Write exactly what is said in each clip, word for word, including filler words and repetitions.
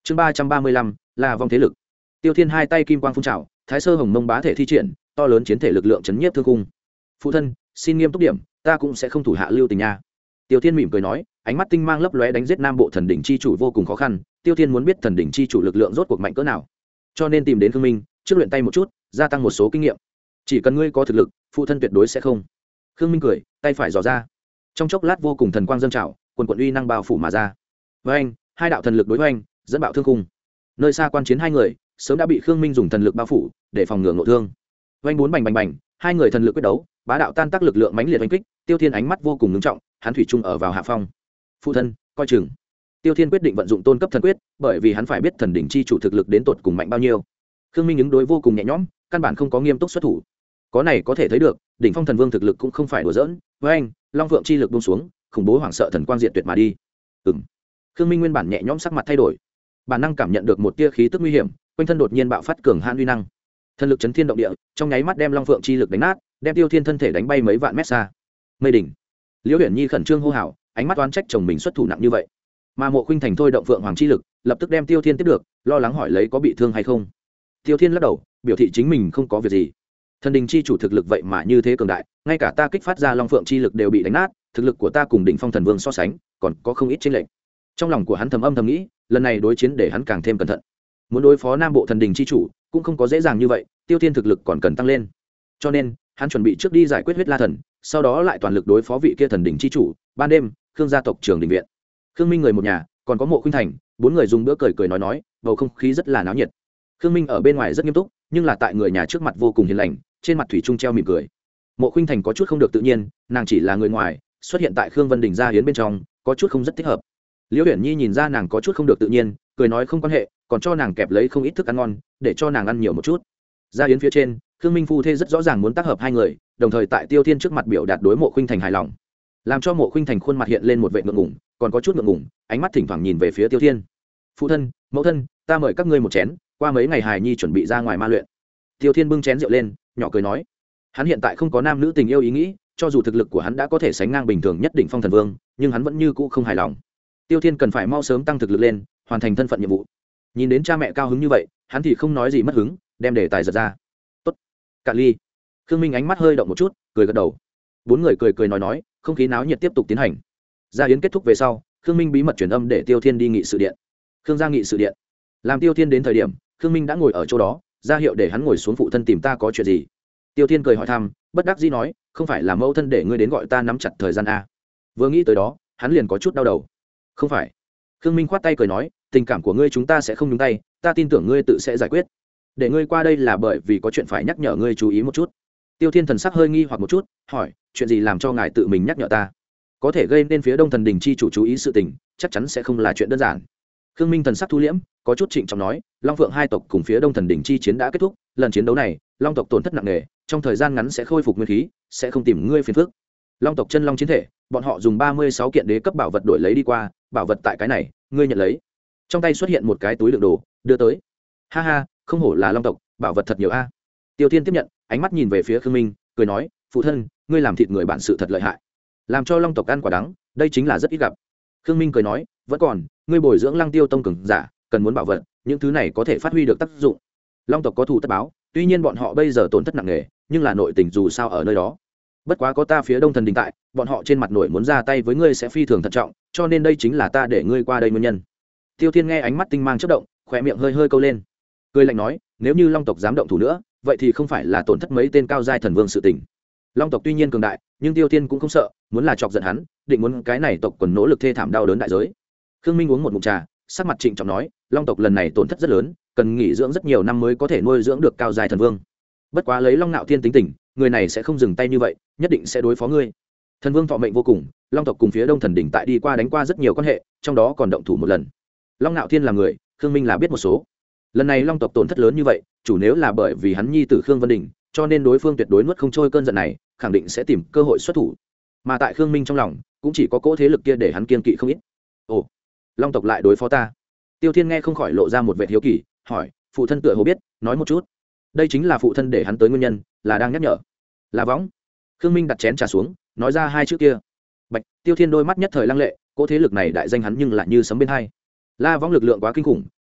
chương ba trăm ba mươi lăm là vòng thế lực. Tiêu Thiên hai tay kim quang phun trào, thái sơ hồng mông bá thể thi triển, to lớn chiến thể lực lượng chấn nhiếp thương cung. Phụ thân, xin nghiêm túc điểm, ta cũng sẽ không thủ hạ lưu tình nha. Tiêu Thiên mỉm cười nói, ánh mắt tinh mang lấp lóe đánh giết Nam Bộ Thần đỉnh chi chủ vô cùng khó khăn. Tiêu Thiên muốn biết Thần đỉnh chi chủ lực lượng rốt cuộc mạnh cỡ nào, cho nên tìm đến Khương Minh, trước luyện tay một chút, gia tăng một số kinh nghiệm. Chỉ cần ngươi có thực lực, phụ thân tuyệt đối sẽ không. Khương Minh cười, tay phải dò ra, trong chốc lát vô cùng thần quang dâng trào, quần quần uy năng bao phủ mà ra. Với anh, hai đạo thần lực đối với anh, dẫn bạo thương khung. Nơi xa quan chiến hai người, sớm đã bị Khương Minh dùng thần lực bao phủ, để phòng ngừa ngộ thương. Với anh bốn bành bành bành, hai người thần lực quyết đấu, bá đạo tan tác lực lượng mãnh liệt oanh kích. Tiêu Thiên ánh mắt vô cùng ngưng trọng, hắn thủy chung ở vào hạ phong. Phụ thân, coi chừng. Tiêu Thiên quyết định vận dụng tôn cấp thần quyết, bởi vì hắn phải biết thần đỉnh chi chủ thực lực đến tột cùng mạnh bao nhiêu. Khương Minh ứng đối vô cùng nhẹ nhõm, căn bản không có nghiêm túc xuất thủ. Có này có thể thấy được, đỉnh phong thần vương thực lực cũng không phải đùa giỡn. Với anh, long vượng chi lực buông xuống, khủng bố hoảng sợ thần quang diện tuyệt mà đi. Ừm. Khương Minh nguyên bản nhẹ nhõm sắc mặt thay đổi, bản năng cảm nhận được một tia khí tức nguy hiểm, quanh thân đột nhiên bạo phát cường hãn uy năng, thần lực chấn thiên động địa, trong nháy mắt đem long vượng chi lực đánh nát, đem Tiêu Thiên thân thể đánh bay mấy vạn mét xa. Mây đỉnh. Liễu Uyển Nhi khẩn trương hô hào, ánh mắt oán trách chồng mình xuất thủ nặng như vậy. Mà Mộ Khuynh Thành thôi động vượng hoàng chi lực, lập tức đem Tiêu Thiên tiếp được, lo lắng hỏi lấy có bị thương hay không. Tiêu Thiên lắc đầu, biểu thị chính mình không có việc gì. Thần đình chi chủ thực lực vậy mà như thế cường đại, ngay cả ta kích phát ra long phượng chi lực đều bị đánh nát, thực lực của ta cùng đỉnh phong thần vương so sánh, còn có không ít chênh lệch. Trong lòng của hắn thầm âm thầm nghĩ, lần này đối chiến để hắn càng thêm cẩn thận. Muốn đối phó Nam Bộ Thần đình chi chủ, cũng không có dễ dàng như vậy, Tiêu Thiên thực lực còn cần tăng lên. Cho nên, hắn chuẩn bị trước đi giải quyết huyết la thần, sau đó lại toàn lực đối phó vị kia thần đình chi chủ. Ban đêm, Khương gia tộc trường đình viện, Khương Minh người một nhà, còn có Mộ Khuynh Thành, bốn người dùng bữa cười cười nói nói, bầu không khí rất là náo nhiệt. Khương Minh ở bên ngoài rất nghiêm túc, nhưng là tại người nhà trước mặt vô cùng hiền lành, trên mặt thủy chung treo mỉm cười. Mộ Khuynh Thành có chút không được tự nhiên, nàng chỉ là người ngoài, xuất hiện tại Khương Vân Đình gia hiến bên trong, có chút không rất thích hợp. Liễu Uyển Nhi nhìn ra nàng có chút không được tự nhiên, cười nói không quan hệ, còn cho nàng kẹp lấy không ít thức ăn ngon, để cho nàng ăn nhiều một chút. Gia hiến phía trên, Khương Minh phu thê rất rõ ràng muốn tác hợp hai người, đồng thời tại Tiêu Thiên trước mặt biểu đạt đối Mộ Khuynh Thành hài lòng, làm cho Mộ Khuynh Thành khuôn mặt hiện lên một vẻ ngượng ngùng, còn có chút ngượng ngùng, ánh mắt thỉnh thoảng nhìn về phía Tiêu Thiên. Phụ thân, mẫu thân, ta mời các ngươi một chén, qua mấy ngày hài nhi chuẩn bị ra ngoài ma luyện. Tiêu Thiên bưng chén rượu lên, nhỏ cười nói, hắn hiện tại không có nam nữ tình yêu ý nghĩ, cho dù thực lực của hắn đã có thể sánh ngang bình thường nhất định phong thần vương, nhưng hắn vẫn như cũ không hài lòng. Tiêu Thiên cần phải mau sớm tăng thực lực lên, hoàn thành thân phận nhiệm vụ. Nhìn đến cha mẹ cao hứng như vậy, hắn thì không nói gì mất hứng, đem đề tài giật ra. Tốt, cạn ly. Khương Minh ánh mắt hơi động một chút, cười gật đầu. Bốn người cười cười nói nói, không khí náo nhiệt tiếp tục tiến hành. Gia yến kết thúc về sau, Khương Minh bí mật truyền âm để Tiêu Thiên đi nghị sự điện. Khương gia nghị sự điện. Làm Tiêu Thiên đến thời điểm, Khương Minh đã ngồi ở chỗ đó, ra hiệu để hắn ngồi xuống. Phụ thân tìm ta có chuyện gì? Tiêu Thiên cười hỏi thăm, bất đắc dĩ nói, không phải là mẫu thân để ngươi đến gọi ta nắm chặt thời gian a. Vừa nghĩ tới đó, hắn liền có chút đau đầu. Không phải. Khương Minh khoát tay cười nói, tình cảm của ngươi chúng ta sẽ không nhúng tay, ta tin tưởng ngươi tự sẽ giải quyết. Để ngươi qua đây là bởi vì có chuyện phải nhắc nhở ngươi chú ý một chút. Tiêu Thiên thần sắc hơi nghi hoặc một chút, hỏi, chuyện gì làm cho ngài tự mình nhắc nhở ta? Có thể gây nên phía Đông Thần Đình chi chủ chú ý sự tình, chắc chắn sẽ không là chuyện đơn giản. Khương Minh thần sắc thu liễm, có chút trịnh trọng nói, Long Phượng hai tộc cùng phía Đông Thần Đình chi chiến đã kết thúc, lần chiến đấu này, Long tộc tổn thất nặng nề, trong thời gian ngắn sẽ khôi phục nguyên khí, sẽ không tìm ngươi phiền phức. Long tộc chân long chiến thể, bọn họ dùng ba mươi sáu kiện đế cấp bảo vật đổi lấy đi qua, bảo vật tại cái này, ngươi nhận lấy. Trong tay xuất hiện một cái túi đựng đồ, đưa tới. Ha ha, không hổ là Long tộc, bảo vật thật nhiều a. Tiêu Thiên tiếp nhận, ánh mắt nhìn về phía Khương Minh, cười nói, phụ thân, ngươi làm thịt người bản sự thật lợi hại, làm cho Long tộc ăn quả đắng, đây chính là rất ít gặp. Khương Minh cười nói, vẫn còn, ngươi bồi dưỡng Lăng Tiêu tông cường giả, cần muốn bảo vật, những thứ này có thể phát huy được tác dụng. Long tộc có thù tất báo, tuy nhiên bọn họ bây giờ tổn thất nặng nề, nhưng là nội tình dù sao ở nơi đó. Bất quá có ta phía Đông Thần Đình tại, bọn họ trên mặt nổi muốn ra tay với ngươi sẽ phi thường thận trọng, cho nên đây chính là ta để ngươi qua đây nguyên nhân. Tiêu Thiên nghe ánh mắt tinh mang chớp động, khóe miệng hơi hơi câu lên, cười lạnh nói, nếu như Long tộc dám động thủ nữa, vậy thì không phải là tổn thất mấy tên cao giai thần vương sự tình. Long tộc tuy nhiên cường đại, nhưng Tiêu Thiên cũng không sợ, muốn là chọc giận hắn, định muốn cái này tộc quần nỗ lực thê thảm đau đớn đại giới. Khương Minh uống một ngụm trà, sắc mặt trịnh trọng nói, Long tộc lần này tổn thất rất lớn, cần nghỉ dưỡng rất nhiều năm mới có thể nuôi dưỡng được cao giai thần vương. Bất quá lấy Long Nạo Thiên tính tình, người này sẽ không dừng tay như vậy, nhất định sẽ đối phó ngươi. Thần vương thọ mệnh vô cùng, Long tộc cùng phía Đông Thần Đỉnh tại đi qua đánh qua rất nhiều quan hệ, trong đó còn động thủ một lần. Long Nạo Thiên là người, Khương Minh là biết một số. Lần này Long tộc tổn thất lớn như vậy, chủ nếu là bởi vì hắn nhi tử Khương Vân Đình, cho nên đối phương tuyệt đối nuốt không trôi cơn giận này, khẳng định sẽ tìm cơ hội xuất thủ. Mà tại Khương Minh trong lòng, cũng chỉ có cỗ thế lực kia để hắn kiên kỵ không ít. Ồ, Long tộc lại đối phó ta? Tiêu Thiên nghe không khỏi lộ ra một vẻ hiếu kỳ, hỏi, phụ thân tựa hồ biết, nói một chút. Đây chính là phụ thân để hắn tới nguyên nhân, là đang nhắc nhở. Là võng. Khương Minh đặt chén trà xuống, nói ra hai chữ kia. Bạch. Tiêu Thiên đôi mắt nhất thời lăng lệ, cỗ thế lực này đại danh hắn nhưng lại như sấm bên hai. La võng lực lượng quá kinh khủng,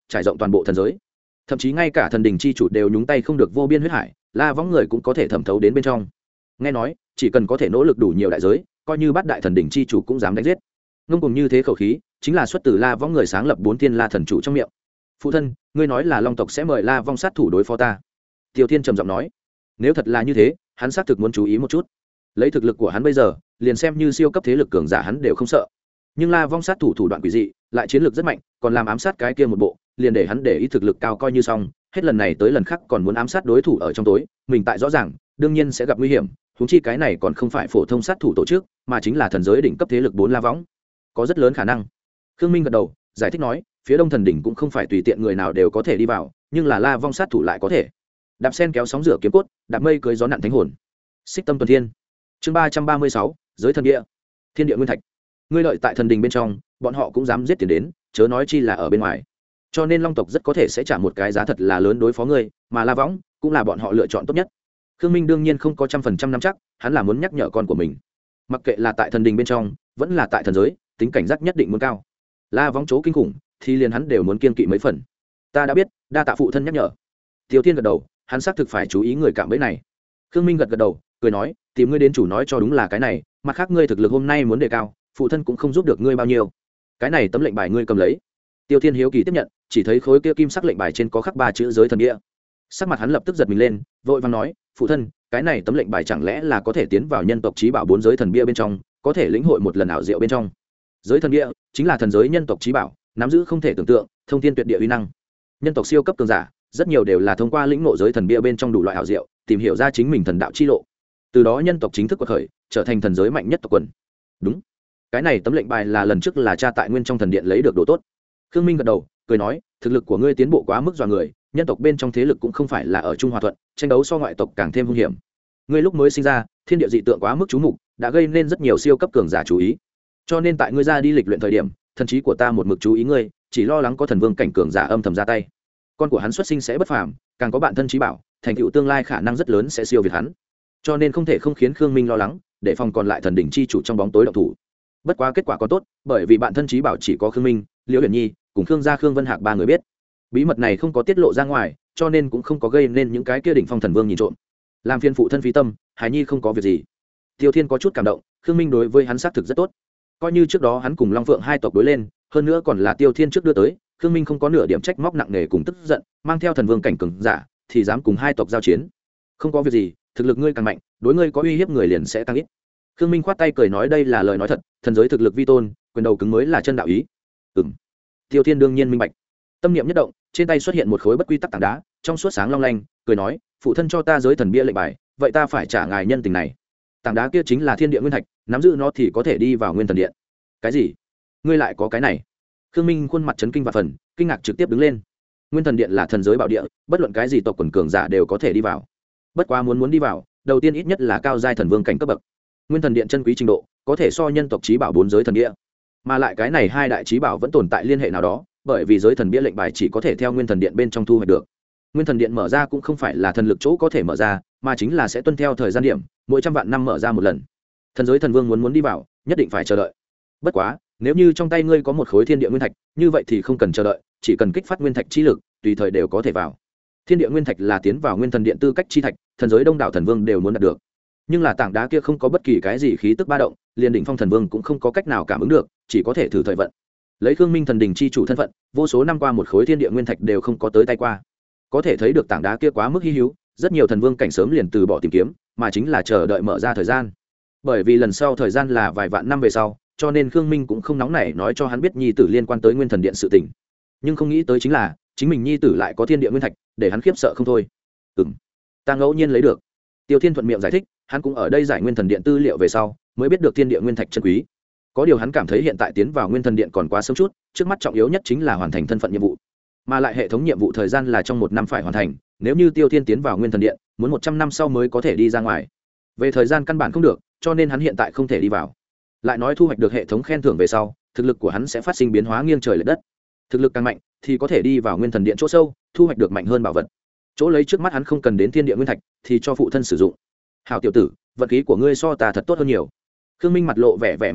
trải rộng toàn bộ thần giới, thậm chí ngay cả thần đình chi chủ đều nhúng tay không được vô biên huyết hải, la võng người cũng có thể thẩm thấu đến bên trong. Nghe nói chỉ cần có thể nỗ lực đủ nhiều đại giới, coi như bắt đại thần đình chi chủ cũng dám đánh giết. Ngông cùng như thế khẩu khí chính là xuất từ la võng người sáng lập bốn thiên la thần chủ trong miệng. Phụ thân, ngươi nói là long tộc sẽ mời la vong sát thủ đối phó ta? Tiêu Thiên trầm giọng nói. Nếu thật là như thế, hắn xác thực muốn chú ý một chút. Lấy thực lực của hắn bây giờ, liền xem như siêu cấp thế lực cường giả hắn đều không sợ. Nhưng la vong sát thủ thủ đoạn quỷ dị, lại chiến lược rất mạnh, còn làm ám sát cái kia một bộ, liền để hắn để ý thực lực cao coi như xong, hết lần này tới lần khác còn muốn ám sát đối thủ ở trong tối, mình tại rõ ràng, đương nhiên sẽ gặp nguy hiểm, huống chi cái này còn không phải phổ thông sát thủ tổ chức, mà chính là thần giới đỉnh cấp thế lực bốn la võng, có rất lớn khả năng. Khương Minh gật đầu, giải thích nói, phía Đông Thần đỉnh cũng không phải tùy tiện người nào đều có thể đi vào, nhưng là la vong sát thủ lại có thể. Đạp sen kéo sóng rửa kiếm cốt, đạp mây cưới gió nặn thánh hồn. Xích tâm tuần thiên. Chương ba trăm ba mươi sáu, giới thần địa. Thiên địa nguyên thạch. Ngươi lợi tại thần đình bên trong, bọn họ cũng dám giết tiền đến, chớ nói chi là ở bên ngoài. Cho nên long tộc rất có thể sẽ trả một cái giá thật là lớn đối phó ngươi, mà la võng cũng là bọn họ lựa chọn tốt nhất. Khương Minh đương nhiên không có trăm phần trăm nắm chắc, hắn là muốn nhắc nhở con của mình. Mặc kệ là tại thần đình bên trong, vẫn là tại thần giới, tính cảnh giác nhất định muốn cao. La võng chỗ kinh khủng, thì liền hắn đều muốn kiên kỵ mấy phần. Ta đã biết, đa tạ phụ thân nhắc nhở. Tiêu Thiên gật đầu, hắn xác thực phải chú ý người cạm bẫy này. Khương Minh gật gật đầu, cười nói, tìm ngươi đến chủ nói cho đúng là cái này, mặt khác ngươi thực lực hôm nay muốn đề cao, phụ thân cũng không giúp được ngươi bao nhiêu. Cái này tấm lệnh bài ngươi cầm lấy. Tiêu Thiên hiếu kỳ tiếp nhận, chỉ thấy khối kia kim sắc lệnh bài trên có khắc ba chữ giới thần địa. Sắc mặt hắn lập tức giật mình lên, vội vàng nói, phụ thân, cái này tấm lệnh bài chẳng lẽ là có thể tiến vào nhân tộc chí bảo bốn giới thần bia bên trong, có thể lĩnh hội một lần ảo diệu bên trong. Giới thần bia chính là thần giới nhân tộc chí bảo, nắm giữ không thể tưởng tượng, thông thiên tuyệt địa uy năng. Nhân tộc siêu cấp cường giả, rất nhiều đều là thông qua lĩnh ngộ giới thần bia bên trong đủ loại ảo diệu, tìm hiểu ra chính mình thần đạo chi lộ. Từ đó nhân tộc chính thức quật khởi, trở thành thần giới mạnh nhất tộc quần. Đúng. Cái này tấm lệnh bài là lần trước là cha tại nguyên trong thần điện lấy được đồ tốt. Khương Minh gật đầu, cười nói, thực lực của ngươi tiến bộ quá mức dọa người, nhân tộc bên trong thế lực cũng không phải là ở trung hòa thuận, tranh đấu so ngoại tộc càng thêm hung hiểm. Ngươi lúc mới sinh ra, thiên địa dị tượng quá mức chú mục, đã gây nên rất nhiều siêu cấp cường giả chú ý. Cho nên tại ngươi ra đi lịch luyện thời điểm, thần trí của ta một mực chú ý ngươi, chỉ lo lắng có thần vương cảnh cường giả âm thầm ra tay. Con của hắn xuất sinh sẽ bất phàm, càng có bạn thân trí bảo, thành tựu tương lai khả năng rất lớn sẽ siêu việt hắn. Cho nên không thể không khiến Khương Minh lo lắng, để phòng còn lại thần đỉnh chi chủ trong bóng tối động thủ. Bất quá kết quả có tốt, bởi vì bạn thân trí bảo chỉ có Khương Minh, Liễu Huyền Nhi cùng Khương gia Khương Vân Hạc ba người biết. Bí mật này không có tiết lộ ra ngoài, cho nên cũng không có gây nên những cái kia đỉnh phong thần vương nhìn trộm. Làm phiền phụ thân phí tâm, Hải Nhi không có việc gì. Tiêu Thiên có chút cảm động, Khương Minh đối với hắn xác thực rất tốt. Coi như trước đó hắn cùng Long Phượng hai tộc đối lên, hơn nữa còn là Tiêu Thiên trước đưa tới, Khương Minh không có nửa điểm trách móc nặng nề cùng tức giận, mang theo thần vương cảnh cường giả, thì dám cùng hai tộc giao chiến. Không có việc gì, thực lực ngươi càng mạnh, đối ngươi có uy hiếp người liền sẽ tăng ít. Khương Minh khoát tay cười nói đây là lời nói thật, thần giới thực lực vi tôn, quyền đầu cứng mới là chân đạo ý. Ừm. Tiêu Thiên đương nhiên minh bạch. Tâm niệm nhất động, trên tay xuất hiện một khối bất quy tắc tảng đá, trong suốt sáng long lanh, cười nói, phụ thân cho ta giới thần bia lệnh bài, vậy ta phải trả ngài nhân tình này. Tảng đá kia chính là thiên địa nguyên thạch, nắm giữ nó thì có thể đi vào nguyên thần điện. Cái gì? Ngươi lại có cái này? Khương Minh khuôn mặt chấn kinh và phần, kinh ngạc trực tiếp đứng lên. Nguyên thần điện là thần giới bảo địa, bất luận cái gì tộc quần cường giả đều có thể đi vào. Bất quá muốn muốn đi vào, đầu tiên ít nhất là cao giai thần vương cảnh cấp bậc. Nguyên thần điện chân quý trình độ, có thể so nhân tộc chí bảo bốn giới thần địa. Mà lại cái này hai đại chí bảo vẫn tồn tại liên hệ nào đó, bởi vì giới thần bia lệnh bài chỉ có thể theo nguyên thần điện bên trong thu hoạch được. Nguyên thần điện mở ra cũng không phải là thần lực chỗ có thể mở ra, mà chính là sẽ tuân theo thời gian điểm, mỗi trăm vạn năm mở ra một lần. Thần giới thần vương muốn muốn đi vào, nhất định phải chờ đợi. Bất quá, nếu như trong tay ngươi có một khối thiên địa nguyên thạch, như vậy thì không cần chờ đợi, chỉ cần kích phát nguyên thạch chi lực, tùy thời đều có thể vào. Thiên địa nguyên thạch là tiến vào nguyên thần điện tư cách chi thạch, thần giới đông đảo thần vương đều muốn đạt được. Nhưng là tảng đá kia không có bất kỳ cái gì khí tức ba động, liền đỉnh phong thần vương cũng không có cách nào cảm ứng được, chỉ có thể thử thời vận. Lấy Khương Minh thần đình chi chủ thân phận, vô số năm qua một khối thiên địa nguyên thạch đều không có tới tay qua. Có thể thấy được tảng đá kia quá mức hi hữu, rất nhiều thần vương cảnh sớm liền từ bỏ tìm kiếm, mà chính là chờ đợi mở ra thời gian. Bởi vì lần sau thời gian là vài vạn năm về sau, cho nên Khương Minh cũng không nóng nảy nói cho hắn biết nhi tử liên quan tới nguyên thần điện sự tình. Nhưng không nghĩ tới chính là, chính mình nhi tử lại có thiên địa nguyên thạch, để hắn khiếp sợ không thôi. Ừm, ta ngẫu nhiên lấy được. Tiêu Thiên thuận miệng giải thích, hắn cũng ở đây giải nguyên thần điện tư liệu về sau, mới biết được thiên địa nguyên thạch chân quý. Có điều hắn cảm thấy hiện tại tiến vào nguyên thần điện còn quá sớm chút, trước mắt trọng yếu nhất chính là hoàn thành thân phận nhiệm vụ. Mà lại hệ thống nhiệm vụ thời gian là trong một năm phải hoàn thành, nếu như Tiêu Thiên tiến vào nguyên thần điện, muốn một trăm năm sau mới có thể đi ra ngoài. Về thời gian căn bản không được, cho nên hắn hiện tại không thể đi vào. Lại nói thu hoạch được hệ thống khen thưởng về sau, thực lực của hắn sẽ phát sinh biến hóa nghiêng trời lệch đất. Thực lực càng mạnh thì có thể đi vào nguyên thần điện chỗ sâu, thu hoạch được mạnh hơn bảo vật. Chỗ lấy trước mắt hắn không cần đến thiên địa nguyên thạch, thì cho phụ thân sử dụng. Hảo tiểu tử, vận khí của ngươi so ta thật tốt hơn nhiều. Khương Minh mặt lộ vẻ vẻ mừng rỡ,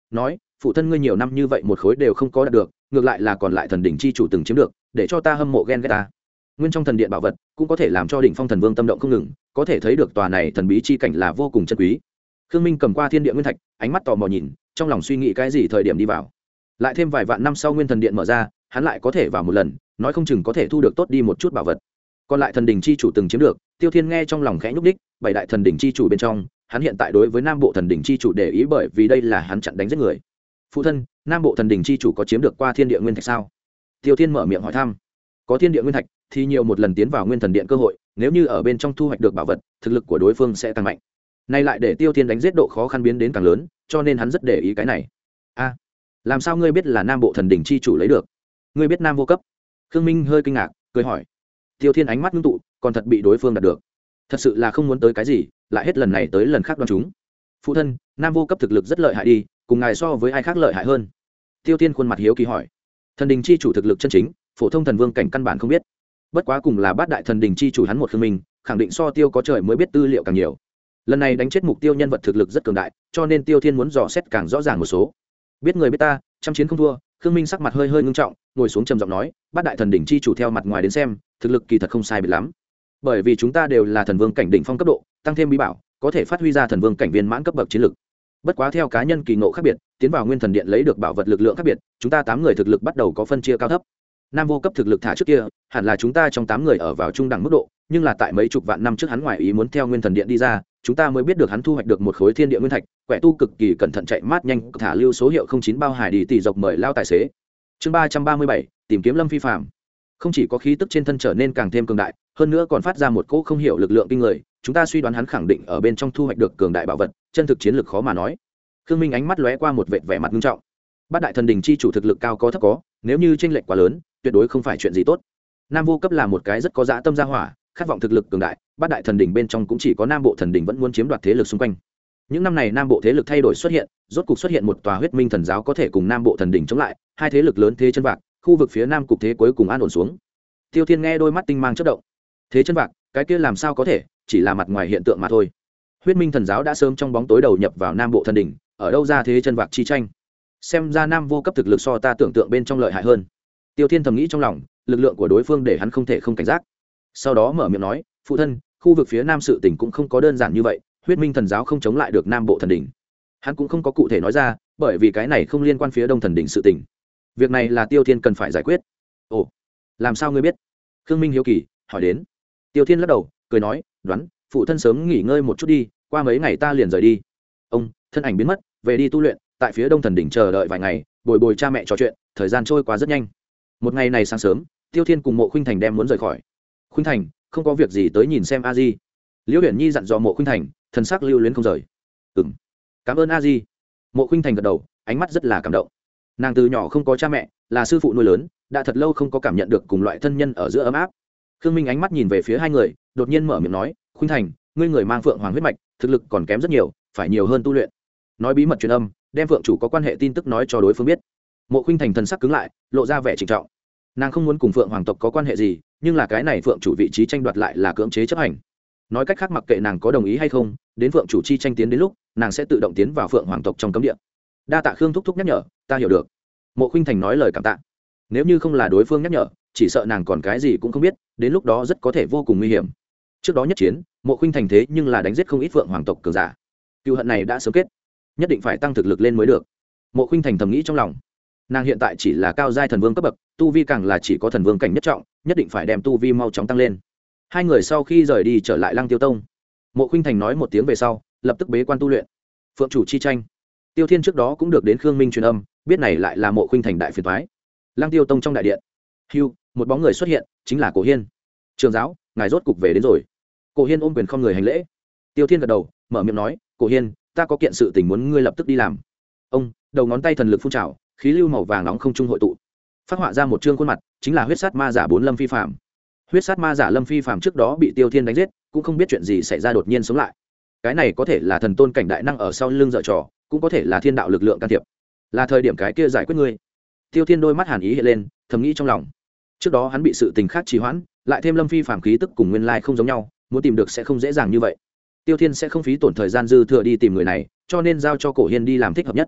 nói phụ thân ngươi nhiều năm như vậy một khối đều không có đạt được, ngược lại là còn lại thần đỉnh chi chủ từng chiếm được, để cho ta hâm mộ ghen ghét ta. Nguyên trong thần điện bảo vật cũng có thể làm cho đỉnh phong thần vương tâm động không ngừng, có thể thấy được tòa này thần bí chi cảnh là vô cùng chân quý. Khương Minh cầm qua thiên địa nguyên thạch, ánh mắt tò mò nhìn, trong lòng suy nghĩ cái gì thời điểm đi vào. Lại thêm vài vạn năm sau nguyên thần điện mở ra, hắn lại có thể vào một lần, nói không chừng có thể thu được tốt đi một chút bảo vật. Còn lại thần đỉnh chi chủ từng chiếm được, Tiêu Thiên nghe trong lòng khẽ nhúc đích, bảy đại thần đỉnh chi chủ bên trong, hắn hiện tại đối với Nam Bộ thần đỉnh chi chủ để ý bởi vì đây là hắn chặn đánh giết người. Phụ thân, Nam Bộ thần đỉnh chi chủ có chiếm được qua thiên địa nguyên thạch sao? Tiêu Thiên mở miệng hỏi thăm. Có thiên địa nguyên thạch thì nhiều một lần tiến vào nguyên thần điện cơ hội, nếu như ở bên trong thu hoạch được bảo vật, thực lực của đối phương sẽ tăng mạnh. Nay lại để Tiêu Thiên đánh giết độ khó khăn biến đến càng lớn, cho nên hắn rất để ý cái này. A, làm sao ngươi biết là Nam Bộ thần đỉnh chi chủ lấy được? Ngươi biết Nam Vô Cấp? Khương Minh hơi kinh ngạc, cười hỏi. Tiêu Thiên ánh mắt ngưng tụ, còn thật bị đối phương đạt được. Thật sự là không muốn tới cái gì, lại hết lần này tới lần khác đoán chúng. Phụ thân, Nam Vô Cấp thực lực rất lợi hại đi, cùng ngài so với ai khác lợi hại hơn? Tiêu Thiên khuôn mặt hiếu kỳ hỏi. Thần đình chi chủ thực lực chân chính, phổ thông thần vương cảnh căn bản không biết. Bất quá cùng là bát đại thần đình chi chủ hắn một Khương Minh, khẳng định so Tiêu có trời mới biết tư liệu càng nhiều. Lần này đánh chết mục tiêu nhân vật thực lực rất cường đại, cho nên Tiêu Thiên muốn dò xét càng rõ ràng một số. Biết người biết ta, trăm chiến không thua. Khương Minh sắc mặt hơi hơi ngưng trọng, ngồi xuống trầm giọng nói, bát đại thần đỉnh chi chủ theo mặt ngoài đến xem, thực lực kỳ thật không sai biệt lắm. Bởi vì chúng ta đều là thần vương cảnh đỉnh phong cấp độ, tăng thêm bí bảo, có thể phát huy ra thần vương cảnh viên mãn cấp bậc chiến lực. Bất quá theo cá nhân kỳ ngộ khác biệt, tiến vào nguyên thần điện lấy được bảo vật lực lượng khác biệt, chúng ta tám người thực lực bắt đầu có phân chia cao thấp. Nam Vô Cấp thực lực thả trước kia, hẳn là chúng ta trong tám người ở vào trung đẳng mức độ, nhưng là tại mấy chục vạn năm trước hắn ngoài ý muốn theo nguyên thần điện đi ra, chúng ta mới biết được hắn thu hoạch được một khối thiên địa nguyên thạch, quẻ tu cực kỳ cẩn thận chạy mát nhanh, thả lưu số hiệu không chín bao hải đi tỷ dọc mời lao tài xế. Chương ba trăm ba mươi bảy, tìm kiếm Lâm Phi Phàm. Không chỉ có khí tức trên thân trở nên càng thêm cường đại, hơn nữa còn phát ra một cỗ không hiểu lực lượng kinh người, chúng ta suy đoán hắn khẳng định ở bên trong thu hoạch được cường đại bảo vật, chân thực chiến lực khó mà nói. Khương Minh ánh mắt lóe qua một vệt vẻ mặt nghiêm trọng. Bát đại thần đình chi chủ thực lực cao có thấp có, nếu như chênh lệch quá lớn, tuyệt đối không phải chuyện gì tốt. Nam Vô Cấp là một cái rất có dã tâm gia hỏa, khát vọng thực lực cường đại, bát đại thần đình bên trong cũng chỉ có Nam Bộ thần đình vẫn muốn chiếm đoạt thế lực xung quanh. Những năm này Nam Bộ thế lực thay đổi xuất hiện, rốt cục xuất hiện một tòa Huyết Minh thần giáo có thể cùng Nam Bộ thần đình chống lại, hai thế lực lớn thế chân vạc, khu vực phía Nam cục thế cuối cùng an ổn xuống. Tiêu Thiên nghe đôi mắt tinh mang chớp động. Thế chân vạc, cái kia làm sao có thể, chỉ là mặt ngoài hiện tượng mà thôi. Huyết Minh thần giáo đã sớm trong bóng tối đầu nhập vào Nam Bộ thần đình, ở đâu ra thế chân vạc chi tranh? Xem ra Nam Vô Cấp thực lực so ta tưởng tượng bên trong lợi hại hơn. Tiêu Thiên thầm nghĩ trong lòng, lực lượng của đối phương để hắn không thể không cảnh giác. Sau đó mở miệng nói, phụ thân, khu vực phía Nam sự tình cũng không có đơn giản như vậy, Huyết Minh thần giáo không chống lại được Nam Bộ thần đỉnh. Hắn cũng không có cụ thể nói ra, bởi vì cái này không liên quan phía Đông thần đỉnh sự tình. Việc này là Tiêu Thiên cần phải giải quyết. Ồ, làm sao ngươi biết? Khương Minh hiếu kỳ hỏi đến. Tiêu Thiên lắc đầu, cười nói, đoán, phụ thân sớm nghỉ ngơi một chút đi, qua mấy ngày ta liền rời đi. Ông thân ảnh biến mất, về đi tu luyện, tại phía Đông thần đỉnh chờ đợi vài ngày, bồi bồi cha mẹ trò chuyện, thời gian trôi qua rất nhanh. Một ngày này sáng sớm, Tiêu Thiên cùng Mộ Khuynh Thành đem muốn rời khỏi. Khuynh Thành, không có việc gì tới nhìn xem A Di. Liễu Huyền Nhi dặn dò Mộ Khuynh Thành, thần sắc lưu luyến không rời. Ừm, cảm ơn A Di. Mộ Khuynh Thành gật đầu, ánh mắt rất là cảm động. Nàng từ nhỏ không có cha mẹ, là sư phụ nuôi lớn, đã thật lâu không có cảm nhận được cùng loại thân nhân ở giữa ấm áp. Khương Minh ánh mắt nhìn về phía hai người, đột nhiên mở miệng nói, Khuynh Thành, ngươi người mang Phượng Hoàng huyết mạch, thực lực còn kém rất nhiều, phải nhiều hơn tu luyện. Nói bí mật truyền âm, đem Phượng chủ có quan hệ tin tức nói cho đối phương biết. Mộ Khuynh Thành thần sắc cứng lại, lộ ra vẻ trịnh trọng. Nàng không muốn cùng Phượng Hoàng tộc có quan hệ gì, nhưng là cái này Phượng chủ vị trí tranh đoạt lại là cưỡng chế chấp hành. Nói cách khác mặc kệ nàng có đồng ý hay không, đến Phượng chủ chi tranh tiến đến lúc, nàng sẽ tự động tiến vào Phượng Hoàng tộc trong cấm địa. Đa tạ Khương thúc thúc nhắc nhở, ta hiểu được. Mộ Khuynh Thành nói lời cảm tạ. Nếu như không là đối phương nhắc nhở, chỉ sợ nàng còn cái gì cũng không biết, đến lúc đó rất có thể vô cùng nguy hiểm. Trước đó nhất chiến, Mộ Khuynh Thành thế nhưng là đánh giết không ít Phượng Hoàng tộc cường giả. Cừu hận này đã sớm kết, nhất định phải tăng thực lực lên mới được. Mộ Khuynh Thành thầm nghĩ trong lòng. Nàng hiện tại chỉ là cao giai thần vương cấp bậc, tu vi càng là chỉ có thần vương cảnh nhất trọng, nhất định phải đem tu vi mau chóng tăng lên. Hai người sau khi rời đi trở lại Lăng Tiêu Tông. Mộ Khuynh Thành nói một tiếng về sau, lập tức bế quan tu luyện. Phượng chủ chi tranh, Tiêu Thiên trước đó cũng được đến Khương Minh truyền âm, biết này lại là Mộ Khuynh Thành đại phiền toái. Lăng Tiêu Tông trong đại điện, hưu, một bóng người xuất hiện, chính là Cổ Hiên. Trường giáo, ngài rốt cục về đến rồi. Cổ Hiên ôm quyền không người hành lễ. Tiêu Thiên gật đầu, mở miệng nói, Cổ Hiên, ta có kiện sự tình muốn ngươi lập tức đi làm. Ông đầu ngón tay thần lực phun trào, khí lưu màu vàng nóng không trung hội tụ, phát họa ra một trương khuôn mặt, chính là huyết sát ma giả bốn Lâm Phi Phàm. Huyết sát ma giả Lâm Phi Phàm trước đó bị Tiêu Thiên đánh giết, cũng không biết chuyện gì xảy ra đột nhiên sống lại. Cái này có thể là thần tôn cảnh đại năng ở sau lưng dở trò, cũng có thể là thiên đạo lực lượng can thiệp. Là thời điểm cái kia giải quyết ngươi. Tiêu Thiên đôi mắt hàn ý hiện lên, thầm nghĩ trong lòng. Trước đó hắn bị sự tình khác trì hoãn, lại thêm Lâm Phi Phàm khí tức cùng nguyên lai không giống nhau, muốn tìm được sẽ không dễ dàng như vậy. Tiêu Thiên sẽ không phí tổn thời gian dư thừa đi tìm người này, cho nên giao cho Cổ Hiên đi làm thích hợp nhất.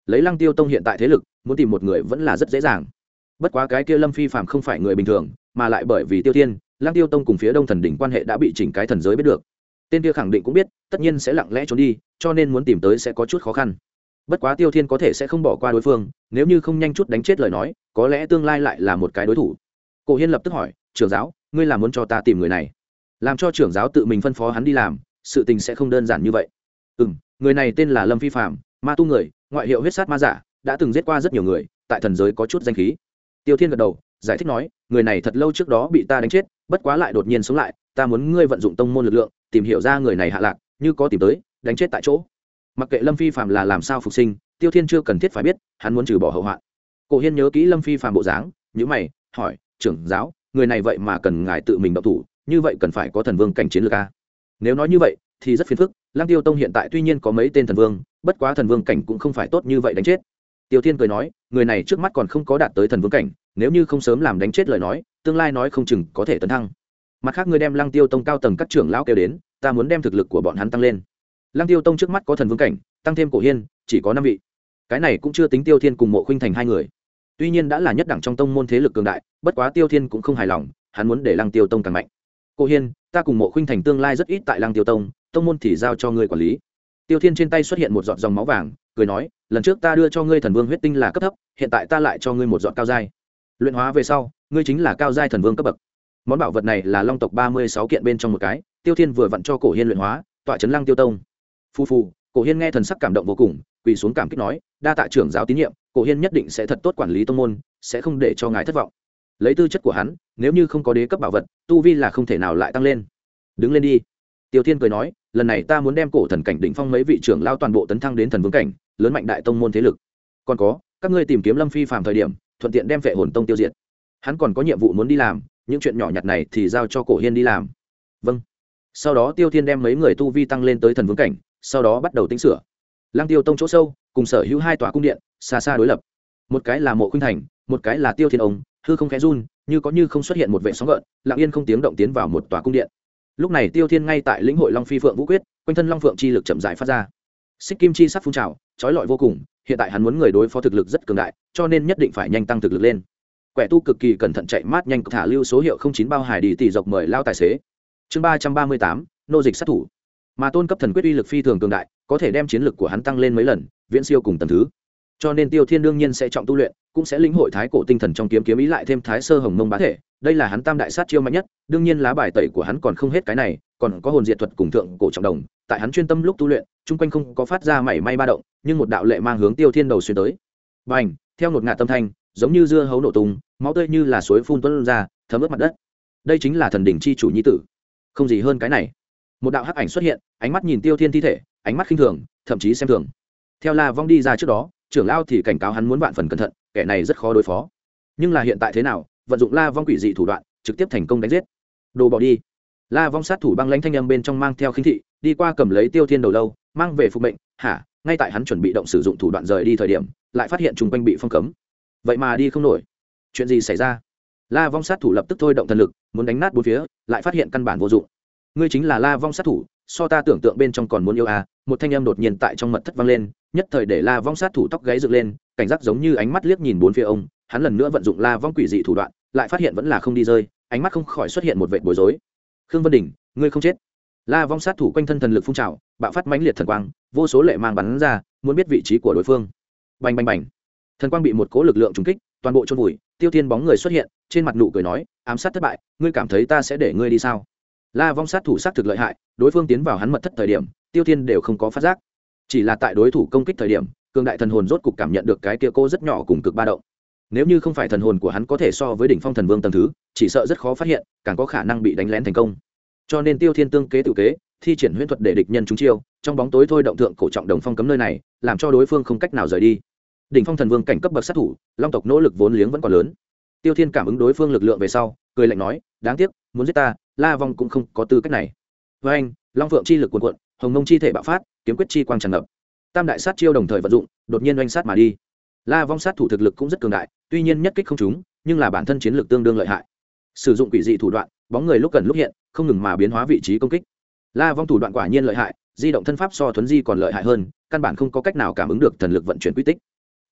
lấy Lăng Tiêu Tông hiện tại thế lực, muốn tìm một người vẫn là rất dễ dàng. Bất quá cái kia Lâm Phi Phạm không phải người bình thường, mà lại bởi vì Tiêu Thiên, Lăng Tiêu Tông cùng phía Đông Thần đỉnh quan hệ đã bị chỉnh cái thần giới biết được. Tên kia khẳng định cũng biết, tất nhiên sẽ lặng lẽ trốn đi, cho nên muốn tìm tới sẽ có chút khó khăn. Bất quá Tiêu Thiên có thể sẽ không bỏ qua đối phương, nếu như không nhanh chút đánh chết lời nói, có lẽ tương lai lại là một cái đối thủ. Cổ Hiên lập tức hỏi, trưởng giáo, ngươi là muốn cho ta tìm người này? Làm cho trưởng giáo tự mình phân phó hắn đi làm, sự tình sẽ không đơn giản như vậy. Ừm, người này tên là Lâm Phi Phạm, ma tu người, ngoại hiệu huyết sát ma giả, đã từng giết qua rất nhiều người, tại thần giới có chút danh khí. Tiêu Thiên gật đầu, giải thích nói, người này thật lâu trước đó bị ta đánh chết, bất quá lại đột nhiên sống lại, ta muốn ngươi vận dụng tông môn lực lượng, tìm hiểu ra người này hạ lạc, như có tìm tới, đánh chết tại chỗ. Mặc kệ Lâm Phi Phạm là làm sao phục sinh, Tiêu Thiên chưa cần thiết phải biết, hắn muốn trừ bỏ hậu hoạn. Cổ Hiên nhớ kỹ Lâm Phi Phạm bộ dáng, nhíu mày, hỏi, trưởng giáo, người này vậy mà cần ngài tự mình động thủ, như vậy cần phải có thần vương cảnh chiến lược a? Nếu nói như vậy, thì rất phiền phức. Lăng Tiêu Tông hiện tại tuy nhiên có mấy tên thần vương, bất quá thần vương cảnh cũng không phải tốt như vậy đánh chết. Tiêu Thiên cười nói, người này trước mắt còn không có đạt tới thần vương cảnh, nếu như không sớm làm đánh chết lời nói, tương lai nói không chừng có thể tấn thăng. Mặt khác, người đem Lăng Tiêu Tông cao tầng các trưởng lão kêu đến, ta muốn đem thực lực của bọn hắn tăng lên. Lăng Tiêu Tông trước mắt có thần vương cảnh, tăng thêm Cổ Hiên, chỉ có năm vị. Cái này cũng chưa tính Tiêu Thiên cùng Mộ Khuynh Thành hai người. Tuy nhiên đã là nhất đẳng trong tông môn thế lực cường đại, bất quá Tiêu Thiên cũng không hài lòng, hắn muốn để Lăng Tiêu Tông càng mạnh. Cổ Hiên, ta cùng Mộ Khuynh Thành tương lai rất ít tại Lăng Tiêu Tông, tông môn thì giao cho ngươi quản lý. Tiêu Thiên trên tay xuất hiện một giọt dòng máu vàng, cười nói, lần trước ta đưa cho ngươi thần vương huyết tinh là cấp thấp, hiện tại ta lại cho ngươi một giọt cao giai. Luyện hóa về sau, ngươi chính là cao giai thần vương cấp bậc. Món bảo vật này là long tộc ba mươi sáu kiện bên trong một cái, Tiêu Thiên vừa vặn cho Cổ Hiên luyện hóa, tọa trấn Lăng Tiêu Tông. Phu phu, Cổ Hiên nghe thần sắc cảm động vô cùng, quỳ xuống cảm kích nói, đa tạ trưởng giáo tín nhiệm, Cổ Hiên nhất định sẽ thật tốt quản lý tông môn, sẽ không để cho ngài thất vọng. Lấy tư chất của hắn, nếu như không có đế cấp bảo vật, tu vi là không thể nào lại tăng lên. Đứng lên đi. Tiêu Thiên cười nói, lần này ta muốn đem cổ thần cảnh đỉnh phong mấy vị trưởng lao toàn bộ tấn thăng đến thần vương cảnh, lớn mạnh đại tông môn thế lực. Còn có, các ngươi tìm kiếm Lâm Phi Phàm thời điểm, thuận tiện đem Vệ Hồn Tông tiêu diệt. Hắn còn có nhiệm vụ muốn đi làm, những chuyện nhỏ nhặt này thì giao cho Cổ Hiên đi làm. Vâng. Sau đó Tiêu Thiên đem mấy người tu vi tăng lên tới thần vương cảnh, sau đó bắt đầu tính sửa. Lăng Tiêu Tông chỗ sâu, cùng sở hữu hai tòa cung điện, xa xa đối lập. Một cái là Mộ Khuynh Thành, một cái là Tiêu Thiên ông, hư không khẽ run, như có như không xuất hiện một vệ sóng gợn, lặng yên không tiếng động tiến vào một tòa cung điện. Lúc này Tiêu Thiên ngay tại lĩnh hội Long Phi Phượng Vũ Quyết, quanh thân Long Phượng chi lực chậm rãi phát ra. Xích kim chi sắc phun trào, chói lọi vô cùng, hiện tại hắn muốn người đối phó thực lực rất cường đại, cho nên nhất định phải nhanh tăng thực lực lên. Quẻ tu cực kỳ cẩn thận chạy mát nhanh thả lưu số hiệu không chín bao hải đi tỷ dọc mời lao tài xế. Chương ba trăm ba mươi tám, nô dịch sát thủ. Mà tôn cấp thần quyết uy lực phi thường cường đại, có thể đem chiến lực của hắn tăng lên mấy lần, viễn siêu cùng tầng thứ. Cho nên Tiêu Thiên đương nhiên sẽ trọng tu luyện, cũng sẽ lĩnh hội thái cổ tinh thần trong kiếm kiếm ý lại thêm thái sơ hồng mông bá thể, đây là hắn tam đại sát chiêu mạnh nhất. Đương nhiên lá bài tẩy của hắn còn không hết cái này, còn có hồn diệt thuật cùng thượng cổ trọng đồng, tại hắn chuyên tâm lúc tu luyện, chung quanh không có phát ra mảy may ba động, nhưng một đạo lệ mang hướng Tiêu Thiên đầu xuyên tới. Bành, theo một ngạt tâm thanh, giống như dưa hấu nổ tung, máu tươi như là suối phun tuôn ra, thấm ướt mặt đất. Đây chính là thần đỉnh chi chủ nhi tử, không gì hơn cái này. Một đạo hắc ảnh xuất hiện, ánh mắt nhìn Tiêu Thiên thi thể, ánh mắt khinh thường, thậm chí xem thường. Theo La Vong đi ra trước đó, trưởng lão thì cảnh cáo hắn muốn vạn phần cẩn thận, kẻ này rất khó đối phó. Nhưng là hiện tại thế nào, vận dụng La Vong quỷ dị thủ đoạn, trực tiếp thành công đánh giết. Đồ bỏ đi. La Vong sát thủ băng lãnh thanh âm bên trong mang theo khinh thị, đi qua cầm lấy Tiêu Thiên đầu lâu, mang về phục mệnh. Hả? Ngay tại hắn chuẩn bị động sử dụng thủ đoạn rời đi thời điểm, lại phát hiện trùng quanh bị phong cấm. Vậy mà đi không nổi. Chuyện gì xảy ra? La Vong sát thủ lập tức thôi động thần lực, muốn đánh nát bốn phía, lại phát hiện căn bản vô dụng. Ngươi chính là La Vong sát thủ, so ta tưởng tượng bên trong còn muốn yêu à? Một thanh âm đột nhiên tại trong mật thất vang lên, nhất thời để La Vong sát thủ tóc gáy dựng lên, cảnh giác giống như ánh mắt liếc nhìn bốn phía ông, hắn lần nữa vận dụng La Vong quỷ dị thủ đoạn, lại phát hiện vẫn là không đi rơi, ánh mắt không khỏi xuất hiện một vệt bối rối. Khương Vân Đình, ngươi không chết. La Vong sát thủ quanh thân thần lực phun trào, bạo phát mãnh liệt thần quang, vô số lệ mang bắn ra, muốn biết vị trí của đối phương. Bành bành bành. Thần quang bị một cỗ lực lượng trùng kích, toàn bộ chôn vùi. Tiêu Thiên bóng người xuất hiện, trên mặt nụ cười nói, ám sát thất bại, ngươi cảm thấy ta sẽ để ngươi đi sao? La Vong sát thủ sát thực lợi hại, đối phương tiến vào hắn mật thất thời điểm, Tiêu Thiên đều không có phát giác. Chỉ là tại đối thủ công kích thời điểm, cường đại thần hồn rốt cục cảm nhận được cái kia cô rất nhỏ cùng cực ba động. Nếu như không phải thần hồn của hắn có thể so với đỉnh phong thần vương tầng thứ, chỉ sợ rất khó phát hiện, càng có khả năng bị đánh lén thành công. Cho nên Tiêu Thiên tương kế tự kế, thi triển huyễn thuật để địch nhân trúng chiêu, trong bóng tối thôi động thượng cổ trọng đồng phong cấm nơi này, làm cho đối phương không cách nào rời đi. Đỉnh phong thần vương cảnh cấp bậc sát thủ, long tộc nỗ lực vốn liếng vẫn còn lớn. Tiêu Thiên cảm ứng đối phương lực lượng về sau, cười lạnh nói, đáng tiếc, muốn giết ta, La Vong cũng không có tư cách này. Với anh, long phượng chi lực cuồn cuộn, hồng mông chi thể bạo phát, kiếm quyết chi quang tràn ngập. Tam đại sát chiêu đồng thời vận dụng, đột nhiên oanh sát mà đi. La Vong sát thủ thực lực cũng rất cường đại, tuy nhiên nhất kích không trúng, nhưng là bản thân chiến lược tương đương lợi hại. Sử dụng quỷ dị thủ đoạn, bóng người lúc gần lúc hiện, không ngừng mà biến hóa vị trí công kích. La Vong thủ đoạn quả nhiên lợi hại, di động thân pháp so thuấn di còn lợi hại hơn, căn bản không có cách nào cảm ứng được thần lực vận chuyển quy tích.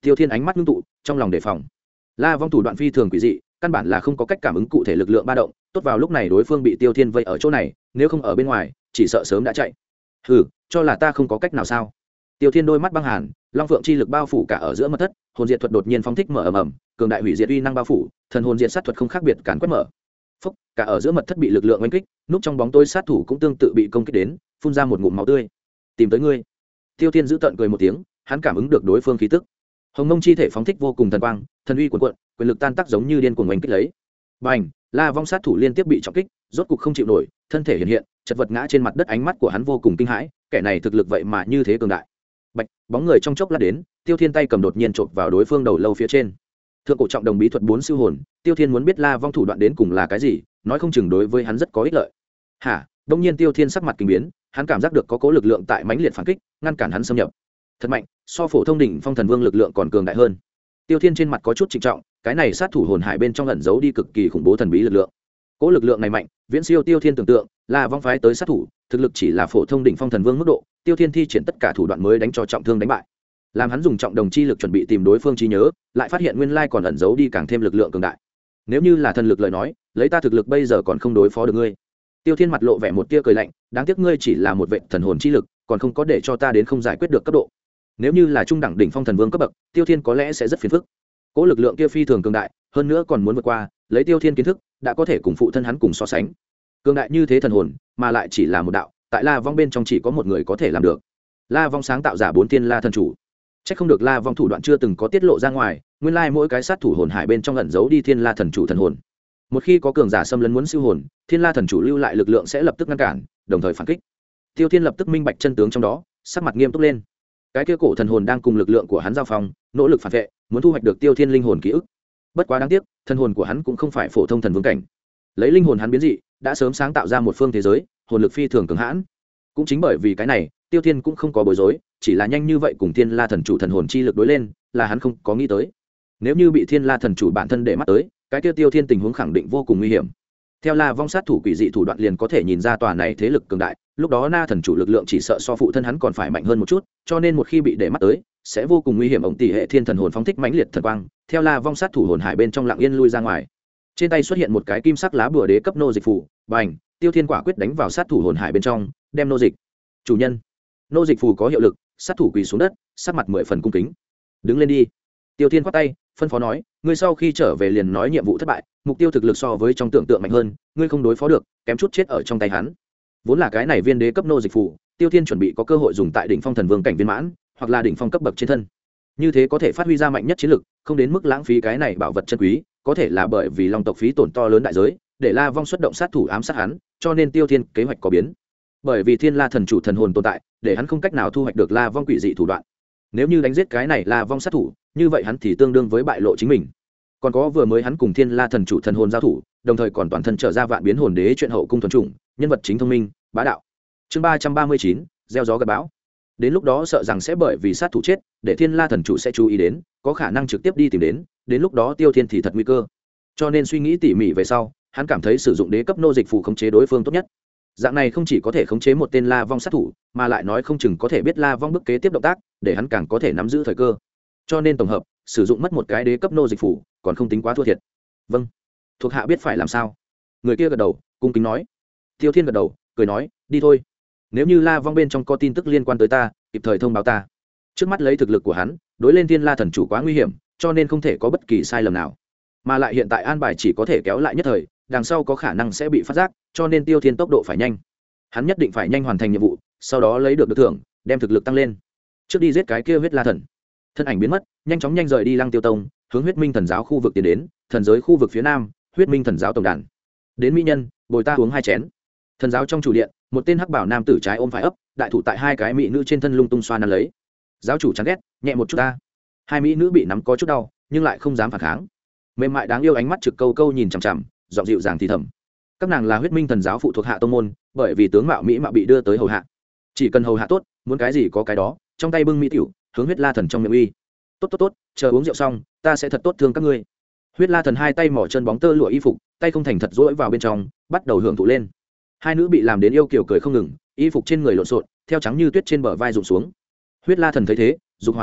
Tiêu Thiên ánh mắt ngưng tụ, trong lòng đề phòng. La Vong thủ đoạn phi thường quỷ dị, căn bản là không có cách cảm ứng cụ thể lực lượng ba động, tốt vào lúc này đối phương bị Tiêu Thiên vây ở chỗ này, nếu không ở bên ngoài, chỉ sợ sớm đã chạy. Hừ, cho là ta không có cách nào sao? Tiêu Thiên đôi mắt băng hàn, long phượng chi lực bao phủ cả ở giữa mật thất, hồn diệt thuật đột nhiên phóng thích mở ầm ầm, cường đại hủy diệt uy năng bao phủ, thần hồn diệt sát thuật không khác biệt càn quét mở. Phốc, cả ở giữa mật thất bị lực lượng oanh kích, núp trong bóng tối sát thủ cũng tương tự bị công kích đến, phun ra một ngụm máu tươi. Tìm tới ngươi. Tiêu Thiên giữ tợn cười một tiếng, hắn cảm ứng được đối phương khí tức. Hồng Mông chi thể phóng thích vô cùng thần quang, thần uy cuồn cuộn, quyền lực tan tác giống như điên cuồng oanh kích lấy. Bành, La Vong sát thủ liên tiếp bị trọng kích, rốt cục không chịu nổi, thân thể hiện hiện, chật vật ngã trên mặt đất, ánh mắt của hắn vô cùng kinh hãi, kẻ này thực lực vậy mà như thế cường đại. Bạch, bóng người trong chốc lát đến, Tiêu Thiên tay cầm đột nhiên chộp vào đối phương đầu lâu phía trên. Thượng cổ trọng đồng bí thuật bốn siêu hồn, Tiêu Thiên muốn biết La Vong thủ đoạn đến cùng là cái gì, nói không chừng đối với hắn rất có ích lợi. Hả? Đông nhiên Tiêu Thiên sắc mặt kinh biến, hắn cảm giác được có cố lực lượng tại mãnh liệt phản kích, ngăn cản hắn xâm nhập. Thật mạnh, so phổ thông đỉnh phong thần vương lực lượng còn cường đại hơn. Tiêu Thiên trên mặt có chút trịnh trọng, cái này sát thủ hồn hải bên trong ẩn giấu đi cực kỳ khủng bố thần bí lực lượng. Cố lực lượng này mạnh, viễn siêu Tiêu Thiên tưởng tượng, là vong phái tới sát thủ, thực lực chỉ là phổ thông đỉnh phong thần vương mức độ, Tiêu Thiên thi triển tất cả thủ đoạn mới đánh cho trọng thương đánh bại. Làm hắn dùng trọng đồng chi lực chuẩn bị tìm đối phương trí nhớ, lại phát hiện nguyên lai còn ẩn giấu đi càng thêm lực lượng cường đại. Nếu như là thần lực lời nói, lấy ta thực lực bây giờ còn không đối phó được ngươi. Tiêu Thiên mặt lộ vẻ một tia cười lạnh, đáng tiếc ngươi chỉ là một vệ thần hồn chi lực, còn không có để cho ta đến không giải quyết được cấp độ. Nếu như là trung đẳng đỉnh phong thần vương cấp bậc, Tiêu Thiên có lẽ sẽ rất phiền phức. Cố lực lượng kia phi thường cường đại, hơn nữa còn muốn vượt qua, lấy Tiêu Thiên kiến thức, đã có thể cùng phụ thân hắn cùng so sánh. Cường đại như thế thần hồn, mà lại chỉ là một đạo, tại La Vong bên trong chỉ có một người có thể làm được. La Vong sáng tạo giả bốn tiên La thần chủ. Chắc không được La Vong thủ đoạn chưa từng có tiết lộ ra ngoài, nguyên lai mỗi cái sát thủ hồn hải bên trong ẩn giấu đi Thiên La thần chủ thần hồn. Một khi có cường giả xâm lấn muốn siêu hồn, Thiên La thần chủ lưu lại lực lượng sẽ lập tức ngăn cản, đồng thời phản kích. Tiêu Thiên lập tức minh bạch chân tướng trong đó, sắc mặt nghiêm túc lên. Cái kia cổ thần hồn đang cùng lực lượng của hắn giao phong, nỗ lực phản vệ, muốn thu hoạch được Tiêu Thiên linh hồn ký ức. Bất quá đáng tiếc, thần hồn của hắn cũng không phải phổ thông thần vương cảnh. Lấy linh hồn hắn biến dị, đã sớm sáng tạo ra một phương thế giới, hồn lực phi thường cường hãn. Cũng chính bởi vì cái này, Tiêu Thiên cũng không có bối rối, chỉ là nhanh như vậy cùng Thiên La thần chủ thần hồn chi lực đối lên, là hắn không có nghĩ tới. Nếu như bị Thiên La thần chủ bản thân để mắt tới, cái kia Tiêu Thiên tình huống khẳng định vô cùng nguy hiểm. Theo La Vong sát thủ quỷ dị thủ đoạn liền có thể nhìn ra tòa này thế lực cường đại, lúc đó Na thần chủ lực lượng chỉ sợ so phụ thân hắn còn phải mạnh hơn một chút, cho nên một khi bị để mắt tới, sẽ vô cùng nguy hiểm. Ông tỷ hệ thiên thần hồn phóng thích mãnh liệt thần quang, theo La Vong sát thủ hồn hải bên trong lặng yên lui ra ngoài. Trên tay xuất hiện một cái kim sắc lá bùa đế cấp nô dịch phù, bành, Tiêu Thiên quả quyết đánh vào sát thủ hồn hải bên trong, đem nô dịch. Chủ nhân, nô dịch phù có hiệu lực, sát thủ quỳ xuống đất, sắc mặt mười phần cung kính. Đứng lên đi. Tiêu Thiên quát tay, phân phó nói, ngươi sau khi trở về liền nói nhiệm vụ thất bại, mục tiêu thực lực so với trong tưởng tượng mạnh hơn, ngươi không đối phó được, kém chút chết ở trong tay hắn. Vốn là cái này viên đế cấp nô dịch phù, Tiêu Thiên chuẩn bị có cơ hội dùng tại đỉnh phong thần vương cảnh viên mãn, hoặc là đỉnh phong cấp bậc trên thân. Như thế có thể phát huy ra mạnh nhất chiến lực, không đến mức lãng phí cái này bảo vật chân quý, có thể là bởi vì Long tộc phí tổn to lớn đại giới, để La Vong xuất động sát thủ ám sát hắn, cho nên Tiêu Thiên kế hoạch có biến. Bởi vì Thiên La thần chủ thần hồn tồn tại, để hắn không cách nào thu hoạch được La Vong quỷ dị thủ đoạn. Nếu như đánh giết cái này La Vong sát thủ, như vậy hắn thì tương đương với bại lộ chính mình. Còn có vừa mới hắn cùng Thiên La thần chủ thần hồn giao thủ, đồng thời còn toàn thân trở ra vạn biến hồn đế chuyện hậu cung thuần chủng, nhân vật chính thông minh, bá đạo. Chương ba trăm ba mươi chín, gieo gió gặt bão. Đến lúc đó sợ rằng sẽ bởi vì sát thủ chết, để Thiên La thần chủ sẽ chú ý đến, có khả năng trực tiếp đi tìm đến, đến lúc đó Tiêu Thiên thì thật nguy cơ. Cho nên suy nghĩ tỉ mỉ về sau, hắn cảm thấy sử dụng đế cấp nô dịch phù khống chế đối phương tốt nhất. Dạng này không chỉ có thể khống chế một tên La Vong sát thủ, mà lại nói không chừng có thể biết La Vong bước kế tiếp động tác, để hắn càng có thể nắm giữ thời cơ. Cho nên tổng hợp, sử dụng mất một cái đế cấp nô dịch phù, còn không tính quá thua thiệt. Vâng, thuộc hạ biết phải làm sao. Người kia gật đầu, cung kính nói. Tiêu Thiên gật đầu, cười nói, đi thôi. Nếu như La Vong bên trong có tin tức liên quan tới ta, kịp thời thông báo ta. Trước mắt lấy thực lực của hắn, đối lên Thiên La thần chủ quá nguy hiểm, cho nên không thể có bất kỳ sai lầm nào. Mà lại hiện tại an bài chỉ có thể kéo lại nhất thời, đằng sau có khả năng sẽ bị phát giác, cho nên Tiêu Thiên tốc độ phải nhanh. Hắn nhất định phải nhanh hoàn thành nhiệm vụ, sau đó lấy được được thưởng, đem thực lực tăng lên. Trước đi giết cái kia huyết la thần. Thân ảnh biến mất, nhanh chóng nhanh rời đi Lăng Tiêu Tông, hướng Huyết Minh thần giáo khu vực tiến đến, thần giới khu vực phía nam, Huyết Minh thần giáo tổng đàn. Đến mỹ nhân, bồi ta uống hai chén. Thần giáo trong chủ điện, một tên hắc bảo nam tử trái ôm phải ấp, đại thủ tại hai cái mỹ nữ trên thân lung tung xoa nắn lấy. Giáo chủ chán ghét, nhẹ một chút ta. Hai mỹ nữ bị nắm có chút đau, nhưng lại không dám phản kháng. Mềm mại đáng yêu ánh mắt trực câu câu nhìn chằm chằm, giọng dịu dàng thì thầm. Các nàng là Huyết Minh thần giáo phụ thuộc hạ tông môn, bởi vì tướng mạo mỹ mạo bị đưa tới hầu hạ. Chỉ cần hầu hạ tốt, muốn cái gì có cái đó, trong tay bưng mỹ tiểu, hướng Huyết La thần trong miệng uy. Tốt tốt tốt, chờ uống rượu xong, ta sẽ thật tốt thương các ngươi. Huyết La thần hai tay mỏ chân bóng tơ lụa y phục, tay không thành thật dỗi vào bên trong, bắt đầu hưởng thụ lên. Hai nữ bị làm đến yêu kiều cười không ngừng, y phục trên người lộn xộn, theo trắng như tuyết trên bờ vai rụng xuống. Huyết La thần thấy thế, dục hỏa tới,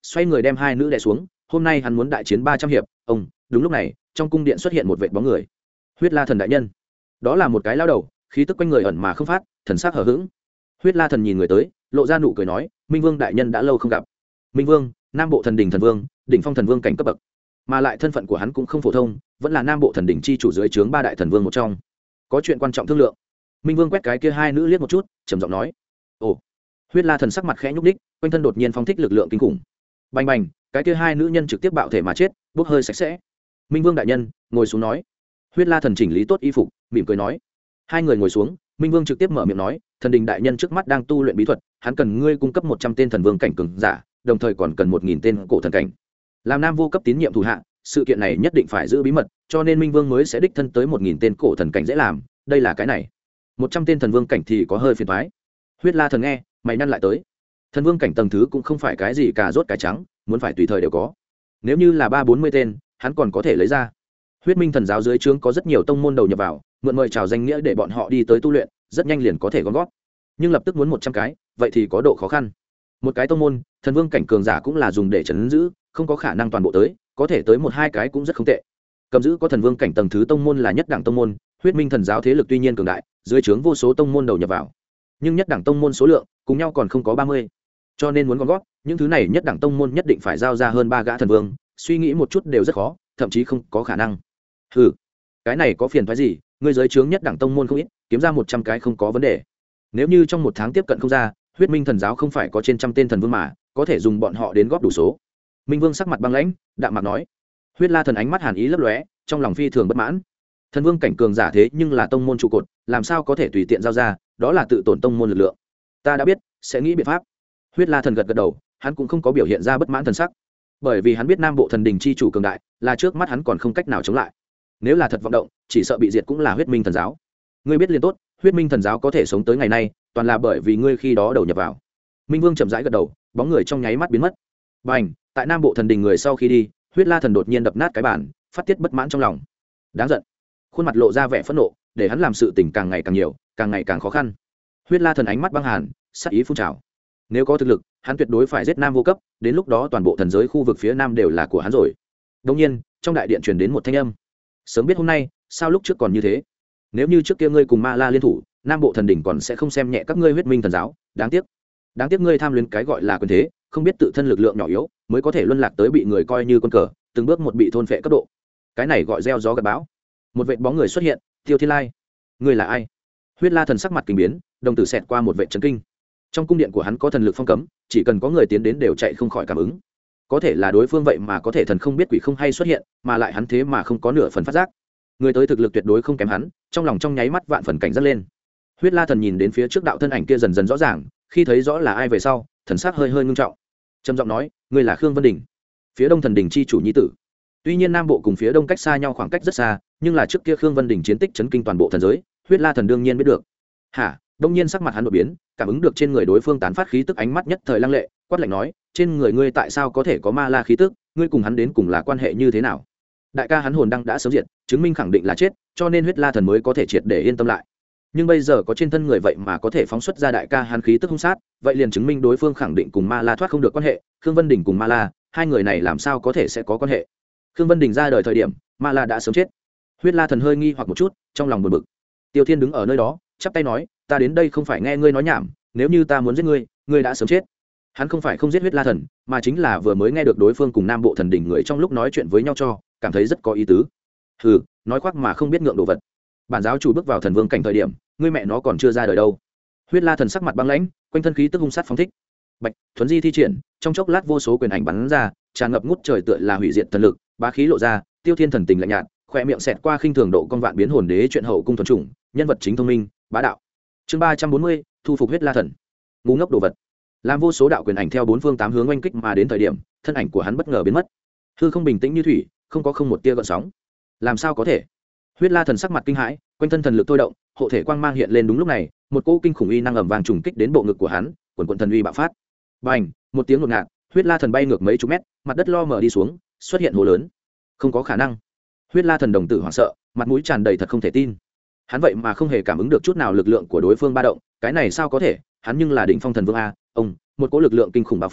xoay người đem hai nữ đè xuống. Hôm nay hắn muốn đại chiến ba trăm hiệp. Ông, đúng lúc này, trong cung điện xuất hiện một vệt bóng người. Huyết La Thần đại nhân. Đó là một cái lao đầu, khí tức quanh người ẩn mà không phát, thần sắc hờ hững. Huyết La Thần nhìn người tới, lộ ra nụ cười nói, Minh Vương đại nhân đã lâu không gặp. Minh Vương, Nam Bộ Thần Đỉnh thần vương, đỉnh phong thần vương cảnh cấp bậc, mà lại thân phận của hắn cũng không phổ thông, vẫn là Nam Bộ Thần Đỉnh chi chủ dưới trướng ba đại thần vương một trong. Có chuyện quan trọng thương lượng. Minh Vương quét cái kia hai nữ liếc một chút, trầm giọng nói, ồ. Huyết La Thần sắc mặt khẽ nhúc nhích, quanh thân đột nhiên phóng thích lực lượng kinh khủng. Bành bành, cái kia hai nữ nhân trực tiếp bạo thể mà chết, bốc hơi sạch sẽ. Minh Vương đại nhân, ngồi xuống nói. Huyết La Thần chỉnh lý tốt y phục, mỉm cười nói. Hai người ngồi xuống, Minh Vương trực tiếp mở miệng nói, thần đình đại nhân trước mắt đang tu luyện bí thuật, hắn cần ngươi cung cấp một trăm tên thần vương cảnh cường giả, đồng thời còn cần một nghìn tên cổ thần cảnh. Làm Nam vô cấp tín nhiệm thủ hạ, sự kiện này nhất định phải giữ bí mật, cho nên Minh Vương mới sẽ đích thân tới một nghìn tên cổ thần cảnh dễ làm, đây là cái này. một trăm tên thần vương cảnh thì có hơi phiền toái. Huyết La Thần nghe, mày nhăn lại tới. Thần vương cảnh tầng thứ cũng không phải cái gì cả rốt cái trắng, muốn phải tùy thời đều có. Nếu như là ba bốn mươi tên, hắn còn có thể lấy ra. Huyết Minh Thần giáo dưới trướng có rất nhiều tông môn đầu nhập vào, mượn mời chào danh nghĩa để bọn họ đi tới tu luyện, rất nhanh liền có thể gom góp. Nhưng lập tức muốn một trăm cái, vậy thì có độ khó khăn. Một cái tông môn, thần vương cảnh cường giả cũng là dùng để trấn giữ, không có khả năng toàn bộ tới, có thể tới một hai cái cũng rất không tệ. Cầm giữ có thần vương cảnh tầng thứ tông môn là nhất đẳng tông môn, Huyết Minh Thần giáo thế lực tuy nhiên cường đại, dưới trướng vô số tông môn đầu nhập vào. Nhưng nhất đẳng tông môn số lượng cùng nhau còn không có ba mươi. Cho nên muốn gom góp, những thứ này nhất đẳng tông môn nhất định phải giao ra hơn ba gã thần vương, suy nghĩ một chút đều rất khó, thậm chí không có khả năng. Hừ, cái này có phiền phức gì, ngươi giới trướng nhất đẳng tông môn không ít, kiếm ra một trăm cái không có vấn đề. Nếu như trong một tháng tiếp cận không ra, Huyết Minh Thần giáo không phải có trên trăm tên thần vương mà, có thể dùng bọn họ đến góp đủ số. Minh Vương sắc mặt băng lãnh, đạm mạc nói. Huyết La Thần ánh mắt hàn ý lấp lóe, trong lòng phi thường bất mãn. Thần vương cảnh cường giả thế nhưng là tông môn trụ cột, làm sao có thể tùy tiện giao ra, đó là tự tổn tông môn lực lượng. Ta đã biết, sẽ nghĩ biện pháp. Huyết La Thần gật gật đầu, hắn cũng không có biểu hiện ra bất mãn thần sắc, bởi vì hắn biết Nam Bộ Thần Đình chi chủ cường đại, là trước mắt hắn còn không cách nào chống lại. Nếu là thật vọng động, chỉ sợ bị diệt cũng là Huyết Minh Thần giáo. Ngươi biết liền tốt, Huyết Minh Thần giáo có thể sống tới ngày nay, toàn là bởi vì ngươi khi đó đầu nhập vào. Minh Vương chậm rãi gật đầu, bóng người trong nháy mắt biến mất. Bành, tại Nam Bộ Thần Đình người sau khi đi, Huyết La Thần đột nhiên đập nát cái bàn, phát tiết bất mãn trong lòng. Đáng giận. Khuôn mặt lộ ra vẻ phẫn nộ, để hắn làm sự tình càng ngày càng nhiều, càng ngày càng khó khăn. Huyết La Thần ánh mắt băng hàn, sát ý phun trào. Nếu có thực lực, hắn tuyệt đối phải giết Nam vô cấp, đến lúc đó toàn bộ thần giới khu vực phía Nam đều là của hắn rồi. Đương nhiên, trong đại điện truyền đến một thanh âm. Sớm biết hôm nay, sao lúc trước còn như thế? Nếu như trước kia ngươi cùng Ma La liên thủ, Nam Bộ Thần Đỉnh còn sẽ không xem nhẹ các ngươi Huyết Minh Thần giáo, đáng tiếc. Đáng tiếc ngươi tham luyến cái gọi là quyền thế, không biết tự thân lực lượng nhỏ yếu, mới có thể luân lạc tới bị người coi như con cờ, từng bước một bị thôn phệ cấp độ. Cái này gọi gieo gió gặt bão. Một vệt bóng người xuất hiện, Tiêu Thiên Lai. Ngươi là ai? Huyết La Thần sắc mặt kinh biến, đồng tử xẹt qua một vệt chấn kinh. Trong cung điện của hắn có thần lực phong cấm, chỉ cần có người tiến đến đều chạy không khỏi cảm ứng. Có thể là đối phương vậy mà có thể thần không biết quỷ không hay xuất hiện, mà lại hắn thế mà không có nửa phần phát giác. Người tới thực lực tuyệt đối không kém hắn, trong lòng trong nháy mắt vạn phần cảnh giác lên. Huyết La Thần nhìn đến phía trước đạo thân ảnh kia dần dần rõ ràng, khi thấy rõ là ai về sau, thần sắc hơi hơi ngưng trọng. Trầm giọng nói, ngươi là Khương Vân Đình, phía Đông Thần Đình chi chủ nhi tử. Tuy nhiên Nam Bộ cùng phía Đông cách xa nhau khoảng cách rất xa, nhưng là trước kia Khương Vân Đình chiến tích chấn kinh toàn bộ thần giới, Huyết La Thần đương nhiên biết được. Hả? Đông nhiên sắc mặt hắn đột biến, cảm ứng được trên người đối phương tán phát khí tức, ánh mắt nhất thời lăng lệ, quát lạnh nói, trên người ngươi tại sao có thể có ma la khí tức, ngươi cùng hắn đến cùng là quan hệ như thế nào? Đại ca hắn hồn đăng đã sớm diệt, chứng minh khẳng định là chết, cho nên Huyết La Thần mới có thể triệt để yên tâm lại. Nhưng bây giờ có trên thân người vậy mà có thể phóng xuất ra đại ca hắn khí tức hung sát, vậy liền chứng minh đối phương khẳng định cùng ma la thoát không được quan hệ. Khương Vân Đình cùng ma la, hai người này làm sao có thể sẽ có quan hệ? Khương Vân Đình ra đời thời điểm, ma la đã sớm chết. Huyết La Thần hơi nghi hoặc một chút, trong lòng buồn bực. Tiêu Thiên đứng ở nơi đó, chắp tay nói, ta đến đây không phải nghe ngươi nói nhảm, nếu như ta muốn giết ngươi, ngươi đã sớm chết. Hắn không phải không giết Huyết La Thần, mà chính là vừa mới nghe được đối phương cùng Nam Bộ Thần Đỉnh người trong lúc nói chuyện với nhau cho, cảm thấy rất có ý tứ. Hừ, nói khoác mà không biết ngượng đồ vật. Bản giáo chủ bước vào thần vương cảnh thời điểm, ngươi mẹ nó còn chưa ra đời đâu. Huyết La Thần sắc mặt băng lãnh, quanh thân khí tức hung sát phóng thích. Bạch, thuần di thi triển, trong chốc lát vô số quyền ảnh bắn ra, tràn ngập ngút trời tựa là hủy diệt thần lực, bá khí lộ ra, Tiêu Thiên thần tình lạnh nhạt, khỏe miệng xẹt qua khinh thường độ con vạn biến hồn đế chuyện hậu cung thuần chủng, nhân vật chính thông minh, bá đạo. Chương ba trăm bốn mươi, thu phục Huyết La Thần. Ngu ngốc đồ vật. Làm vô số đạo quyền ảnh theo bốn phương tám hướng oanh kích mà đến thời điểm, thân ảnh của hắn bất ngờ biến mất. Hư không bình tĩnh như thủy, không có không một tia gợn sóng. Làm sao có thể? Huyết La Thần sắc mặt kinh hãi, quanh thân thần lực thôi động, hộ thể quang mang hiện lên đúng lúc này, một cỗ kinh khủng uy năng ầm vang trùng kích đến bộ ngực của hắn, quần quần thần uy bạo phát. Bành, một tiếng ngột ngạt, Huyết La Thần bay ngược mấy chục mét, mặt đất lo mở đi xuống, xuất hiện hố lớn. Không có khả năng. Huyết La Thần đồng tử hoảng sợ, mặt mũi tràn đầy thật không thể tin. Hắn vậy mà không hề cảm ứng được chút nào lực lượng của đối phương ba động, cái này sao có thể? Hắn nhưng là đỉnh phong thần vương a, ông, một cỗ lực lượng kinh khủng bao phủ,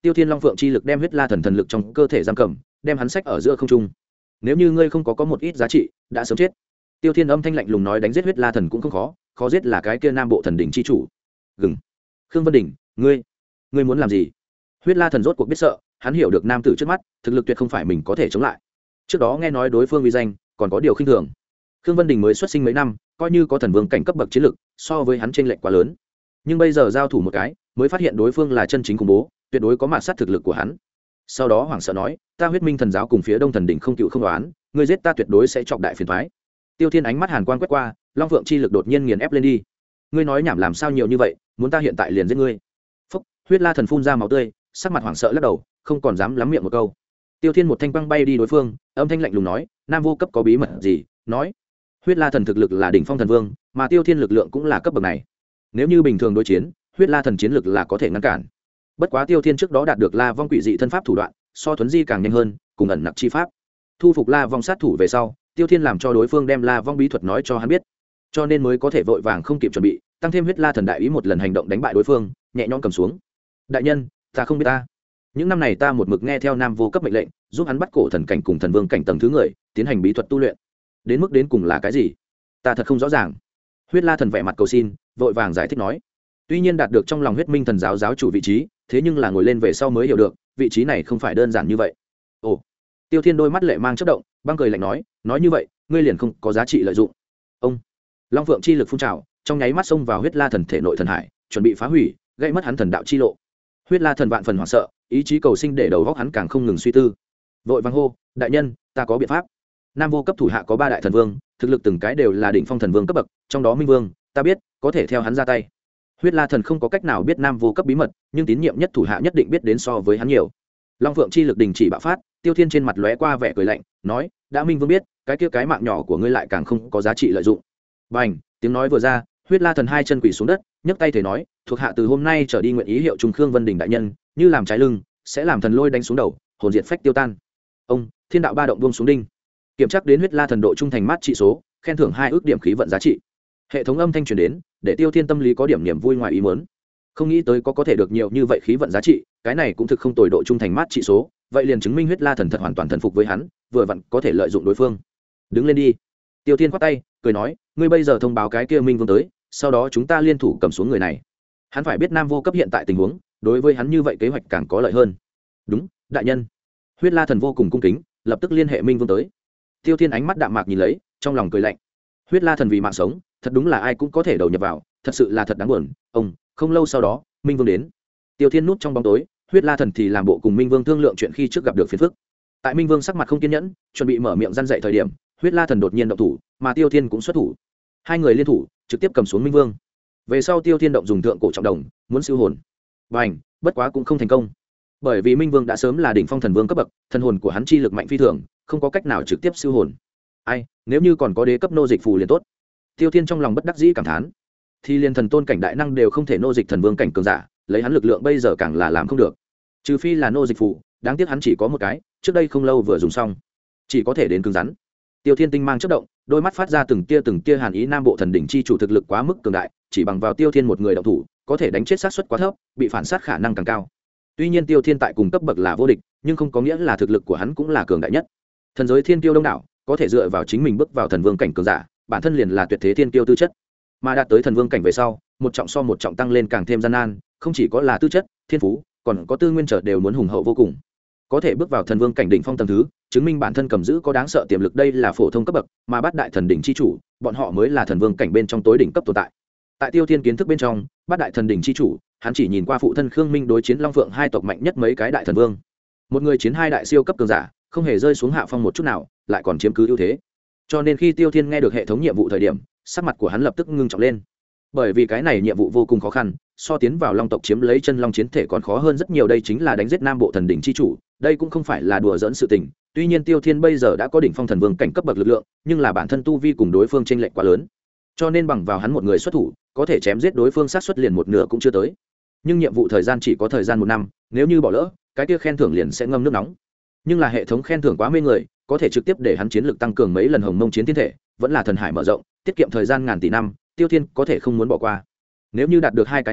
Tiêu Thiên Long Phượng chi lực đem huyết la thần thần lực trong cơ thể giam cầm, đem hắn sách ở giữa không trung. Nếu như ngươi không có có một ít giá trị, đã sớm chết. Tiêu Thiên âm thanh lạnh lùng nói, đánh giết huyết la thần cũng không khó, khó giết là cái kia Nam Bộ thần đỉnh chi chủ. Gừng. Khương Vân Đình, ngươi, ngươi muốn làm gì? Huyết la thần rốt cuộc biết sợ, hắn hiểu được nam tử trước mắt, thực lực tuyệt không phải mình có thể chống lại. Trước đó nghe nói đối phương uy danh, còn có điều khinh thường. Khương Vân Đình mới xuất sinh mấy năm, coi như có thần vương cảnh cấp bậc chiến lực, so với hắn chênh lệch quá lớn. Nhưng bây giờ giao thủ một cái, mới phát hiện đối phương là chân chính khủng bố, tuyệt đối có mạt sát thực lực của hắn. Sau đó hoảng sợ nói, ta Huyết Minh thần giáo cùng phía Đông thần đỉnh không cựu không đoán, ngươi giết ta tuyệt đối sẽ chọc đại phiền toái. Tiêu Thiên ánh mắt hàn quang quét qua, Long Phượng chi lực đột nhiên nghiền ép lên đi. Ngươi nói nhảm làm sao nhiều như vậy, muốn ta hiện tại liền giết ngươi? Phúc, huyết la thần phun ra máu tươi, sắc mặt hoảng sợ lắc đầu, không còn dám lắm miệng một câu. Tiêu Thiên một thanh băng bay đi đối phương, âm thanh lạnh lùng nói, Nam Vô Cấp có bí mật gì? Nói. Huyết la thần thực lực là đỉnh phong thần vương, mà Tiêu Thiên lực lượng cũng là cấp bậc này. Nếu như bình thường đối chiến, huyết la thần chiến lực là có thể ngăn cản. Bất quá Tiêu Thiên trước đó đạt được La Vong quỷ dị thân pháp thủ đoạn, so thuấn di càng nhanh hơn, cùng ẩn nặc chi pháp. Thu phục La Vong sát thủ về sau, Tiêu Thiên làm cho đối phương đem La Vong bí thuật nói cho hắn biết, cho nên mới có thể vội vàng không kịp chuẩn bị, tăng thêm huyết la thần đại ý một lần hành động đánh bại đối phương, nhẹ nhõm cầm xuống. Đại nhân, ta không biết ta. Những năm này ta một mực nghe theo Nam Vô Cấp mệnh lệnh, giúp hắn bắt cổ thần cảnh cùng thần vương cảnh tầng thứ người, tiến hành bí thuật tu luyện. Đến mức đến cùng là cái gì, ta thật không rõ ràng. Huyết la thần vẻ mặt cầu xin, vội vàng giải thích nói. Tuy nhiên đạt được trong lòng Huyết Minh thần giáo giáo chủ vị trí, thế nhưng là ngồi lên về sau mới hiểu được, vị trí này không phải đơn giản như vậy. Ồ. Tiêu Thiên đôi mắt lệ mang chớp động, băng cười lạnh nói, nói như vậy, ngươi liền không có giá trị lợi dụng. Ông. Long Phượng chi lực phun trào, trong nháy mắt xông vào huyết la thần thể nội thần hải, chuẩn bị phá hủy, gây mất hắn thần đạo chi lộ. Huyết la thần vạn phần hoảng sợ, ý chí cầu sinh để đầu góc hắn càng không ngừng suy tư. Vội vàng hô, đại nhân, ta có biện pháp. Nam Vô Cấp thủ hạ có ba đại thần vương, thực lực từng cái đều là đỉnh phong thần vương cấp bậc, trong đó Minh Vương, ta biết, có thể theo hắn ra tay. Huyết la thần không có cách nào biết Nam Vô Cấp bí mật, nhưng tín nhiệm nhất thủ hạ nhất định biết đến so với hắn nhiều. Long Phượng chi lực đình chỉ bạo phát, Tiêu Thiên trên mặt lóe qua vẻ cười lạnh, nói, đã Minh Vương biết, cái kia cái mạng nhỏ của ngươi lại càng không có giá trị lợi dụng. Bành, tiếng nói vừa ra, huyết la thần hai chân quỳ xuống đất, nhấc tay thể nói, thuộc hạ từ hôm nay trở đi nguyện ý hiệu trung Khương Vân Đình đại nhân, như làm trái lưng, sẽ làm thần lôi đánh xuống đầu, hồn diệt phách tiêu tan. Ông, thiên đạo ba động buông xuống đinh. Kiểm tra đến huyết la thần độ trung thành mát trị số, khen thưởng hai ước điểm khí vận giá trị. Hệ thống âm thanh truyền đến, để Tiêu Thiên tâm lý có điểm niềm vui ngoài ý muốn. Không nghĩ tới có có thể được nhiều như vậy khí vận giá trị, cái này cũng thực không tồi độ trung thành mát trị số, vậy liền chứng minh huyết la thần thật hoàn toàn thần phục với hắn, vừa vặn có thể lợi dụng đối phương. Đứng lên đi. Tiêu Thiên khoát tay, cười nói, ngươi bây giờ thông báo cái kia Minh Vương tới, sau đó chúng ta liên thủ cầm xuống người này. Hắn phải biết Nam Vô Cấp hiện tại tình huống, đối với hắn như vậy kế hoạch càng có lợi hơn. Đúng, đại nhân. Huyết la thần vô cùng cung kính, lập tức liên hệ Minh Vương tới. Tiêu Thiên ánh mắt đạm mạc nhìn lấy, trong lòng cười lạnh. Huyết la thần vì mạng sống, thật đúng là ai cũng có thể đầu nhập vào, thật sự là thật đáng buồn. Ông, không lâu sau đó, Minh Vương đến. Tiêu Thiên núp trong bóng tối, huyết la thần thì làm bộ cùng Minh Vương thương lượng chuyện khi trước gặp được phiền phức. Tại Minh Vương sắc mặt không kiên nhẫn, chuẩn bị mở miệng răn dạy thời điểm, huyết la thần đột nhiên động thủ, mà Tiêu Thiên cũng xuất thủ. Hai người liên thủ, trực tiếp cầm xuống Minh Vương. Về sau Tiêu Thiên động dùng thượng cổ trọng đồng, muốn siêu hồn. Bành, bất quá cũng không thành công. Bởi vì Minh Vương đã sớm là đỉnh phong thần vương cấp bậc, thần hồn của hắn chi lực mạnh phi thường, không có cách nào trực tiếp siêu hồn. Ai, nếu như còn có đế cấp nô dịch phù liền tốt. Tiêu Thiên trong lòng bất đắc dĩ cảm thán. Thì liền thần tôn cảnh đại năng đều không thể nô dịch thần vương cảnh cường giả, lấy hắn lực lượng bây giờ càng là làm không được. Trừ phi là nô dịch phù, đáng tiếc hắn chỉ có một cái, trước đây không lâu vừa dùng xong, chỉ có thể đến cứng rắn. Tiêu Thiên tinh mang chớp động, đôi mắt phát ra từng tia từng tia hàn ý. Nam Bộ thần đỉnh chi chủ thực lực quá mức cường đại, chỉ bằng vào Tiêu Thiên một người động thủ, có thể đánh chết sát suất quá thấp, bị phản sát khả năng càng cao. Tuy nhiên Tiêu Thiên tại cùng cấp bậc là vô địch, nhưng không có nghĩa là thực lực của hắn cũng là cường đại nhất. Thần giới thiên kiêu đông đảo, có thể dựa vào chính mình bước vào thần vương cảnh cường giả, bản thân liền là tuyệt thế thiên kiêu tư chất. Mà đạt tới thần vương cảnh về sau, một trọng so một trọng tăng lên càng thêm gian nan, không chỉ có là tư chất, thiên phú, còn có tư nguyên trở đều muốn hùng hậu vô cùng. Có thể bước vào thần vương cảnh đỉnh phong tầng thứ, chứng minh bản thân cầm giữ có đáng sợ tiềm lực, đây là phổ thông cấp bậc, mà bát đại thần đỉnh chi chủ, bọn họ mới là thần vương cảnh bên trong tối đỉnh cấp tồn tại. Tại Tiêu Thiên kiến thức bên trong, bát đại thần đỉnh chi chủ, hắn chỉ nhìn qua phụ thân Khương Minh đối chiến Long Phượng hai tộc mạnh nhất mấy cái đại thần vương. Một người chiến hai đại siêu cấp cường giả, không hề rơi xuống hạ phong một chút nào, lại còn chiếm cứ ưu thế. Cho nên khi Tiêu Thiên nghe được hệ thống nhiệm vụ thời điểm, sắc mặt của hắn lập tức ngưng trọng lên. Bởi vì cái này nhiệm vụ vô cùng khó khăn, so tiến vào Long tộc chiếm lấy chân long chiến thể còn khó hơn rất nhiều, đây chính là đánh giết Nam Bộ thần đỉnh chi chủ, đây cũng không phải là đùa giỡn sự tình. Tuy nhiên Tiêu Thiên bây giờ đã có đỉnh phong thần vương cảnh cấp bậc lực lượng, nhưng là bản thân tu vi cùng đối phương chênh lệch quá lớn. Cho nên bằng vào hắn một người xuất thủ, có thể chém giết đối phương sát suất liền một nửa cũng chưa tới. Nhưng nhiệm vụ thời gian chỉ có thời gian một năm, nếu như bỏ lỡ, cái kia khen thưởng liền sẽ ngâm nước nóng. Nhưng là hệ thống khen thưởng quá mê người, có thể trực tiếp để hắn chiến lực tăng cường mấy lần hồng mông chiến thiên thể, vẫn là thần hải mở rộng, tiết kiệm thời gian ngàn tỷ năm, Tiêu Thiên có thể không muốn bỏ qua. Nếu như đạt được hai cái này,